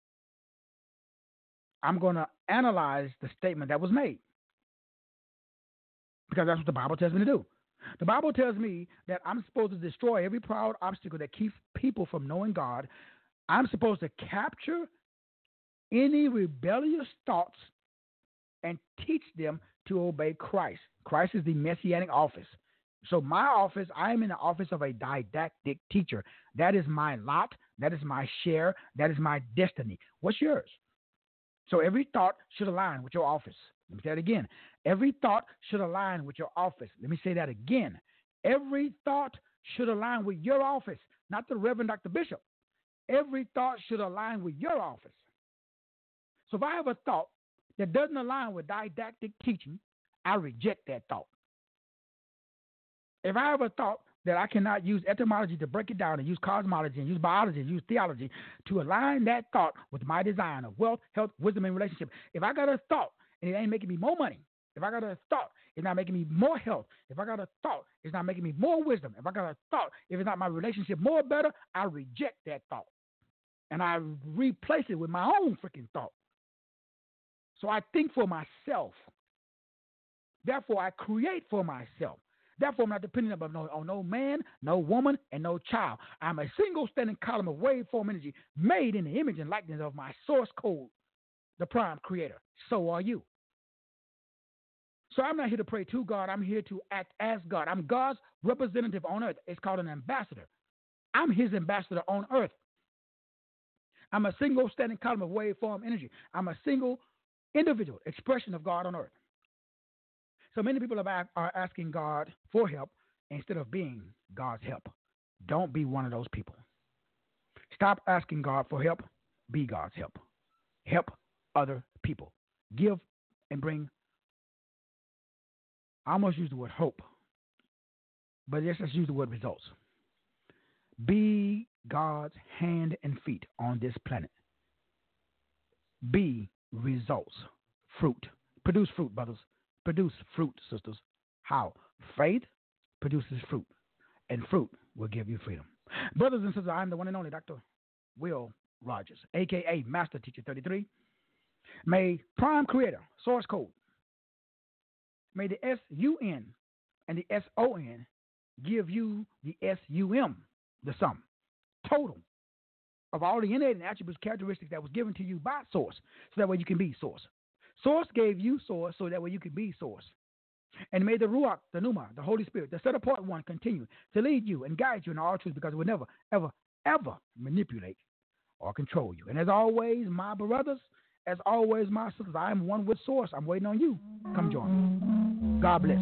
I'm going to analyze the statement that was made. Because that's what the Bible tells me to do. The Bible tells me that I'm supposed to destroy every proud obstacle that keeps people from knowing God. I'm supposed to capture any rebellious thoughts and teach them to obey Christ. Christ is the messianic office. So my office, I am in the office of a didactic teacher. That is my lot. That is my share. That is my destiny. What's yours? So every thought should align with your office. Let me say it again. Every thought should align with your office. Let me say that again. Every thought should align with your office, not the Reverend Dr. Bishop. Every thought should align with your office. So if I have a thought that doesn't align with didactic teaching, I reject that thought. If I have a thought that I cannot use etymology to break it down and use cosmology and use biology and use theology to align that thought with my design of wealth, health, wisdom, and relationship, if I got a thought and it ain't making me more money, if I got a thought it's not making me more health, if I got a thought it's not making me more wisdom, if I got a thought if it's not my relationship more better, I reject that thought. And I replace it with my own freaking thought. So I think for myself. Therefore, I create for myself. Therefore, I'm not dependent on no man, no woman, and no child. I'm a single standing column of waveform energy made in the image and likeness of my source code, the prime creator. So are you. So I'm not here to pray to God. I'm here to act as God. I'm God's representative on earth. It's called an ambassador. I'm his ambassador on earth. I'm a single standing column of waveform energy. I'm a single individual expression of God on earth. So many people are asking God for help instead of being God's help. Don't be one of those people. Stop asking God for help. Be God's help. Help other people. Give and bring. I almost use the word hope, but let's just use the word results. Be God's hand and feet on this planet. Be results. Fruit. Produce fruit, brothers. Produce fruit, sisters. How? Faith produces fruit, and fruit will give you freedom. Brothers and sisters, I'm the one and only Dr. Will Rogers, a.k.a. Master Teacher 33. May Prime Creator, Source Code, may the S-U-N and the S-O-N give you the S-U-M, the sum, total of all the innate attributes, characteristics that was given to you by Source, so that way you can be Source. Source gave you Source so that way you can be Source. And may the Ruach, the Pneuma, the Holy Spirit, the set apart one continue to lead you and guide you in all truth, because it will never, ever, ever manipulate or control you. And as always, my brothers, as always, my sisters, I am one with Source. I'm waiting on you. Come join me. God bless.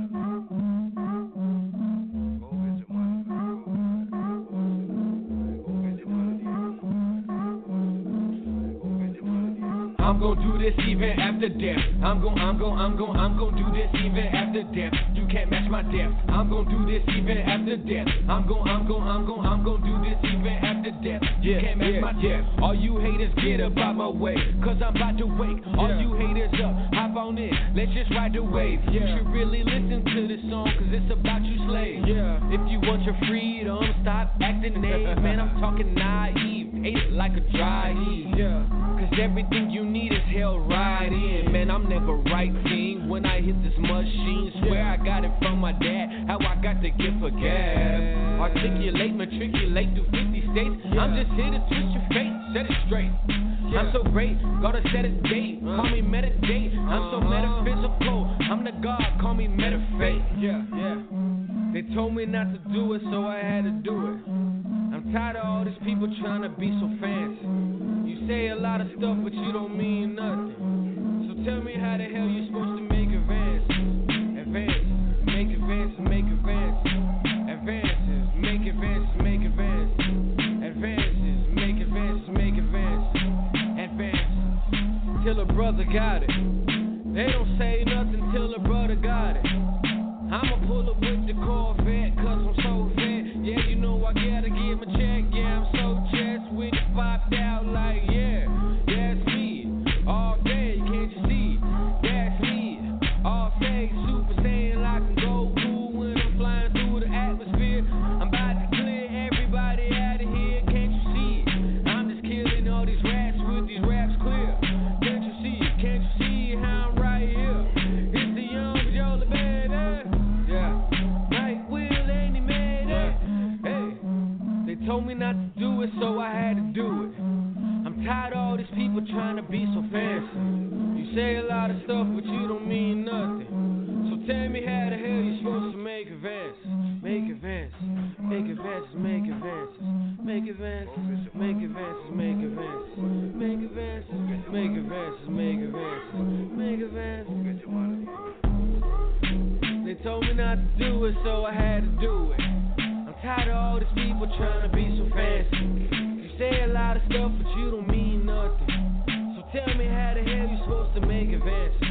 I'm gonna do this even after death. I'm gonna do this even after death. You can't match my depth. I'm gonna do this even after death. I'm gonna do this even after death. You can't match my depth. All you haters get up out my way, cause I'm about to wake. All you haters up, hop on in. Let's just ride the wave. You should really listen to this song, cause it's about you slave. If you want your freedom, stop acting naive. Man, I'm talking naive. Hate it like a dry heat. Cause everything you need is held right in. Man, I'm never writing when I hit this machine. Swear I got it from my dad, how I got the gift for gab. Articulate, matriculate through 50 states. I'm just here to twist your fate, set it straight. I'm so great, gotta set a date. Call me meditate, I'm so metaphysical. I'm the God, call me metafate. They told me not to do it, so I had to do it. I'm tired of all these people trying to be so fancy. You say a lot of stuff, but you don't mean nothing. So tell me how the hell you supposed to make advances. Advances, make advances, make advances. Advances, make advances, make advances. Advances, make advances, make advances. Advances, till a brother got it. They don't say nothing till a brother got it. I'ma pull up with the Corvette, cause I'm so vet. Yeah, you know I gotta give a check. Yeah, I'm so chest with it popped out like, yeah, it's me. All day, can't you see? That's me. All day, Super Saiyan like I'm Goku when I'm flying through the atmosphere. I'm about to clear everybody out of here, can't you see? I'm just killing all these rats with these raps clear. Can't you see? Can't you see how I'm right here? It's the young Joe the baby. Told me not to do it, so I had to do it. I'm tired of all these people trying to be so fancy. You say a lot of stuff, but you don't mean nothing. So tell me how the hell you supposed to make advances. Make advances, make advances, make advances. Make advances, make advances, make advances. Make advances, make advances, make advances. Make advances. They told me not to do it, so I had to do it. Tired of all these people trying to be so fancy. You say a lot of stuff, but you don't mean nothing. So tell me how the hell you supposed to make advances.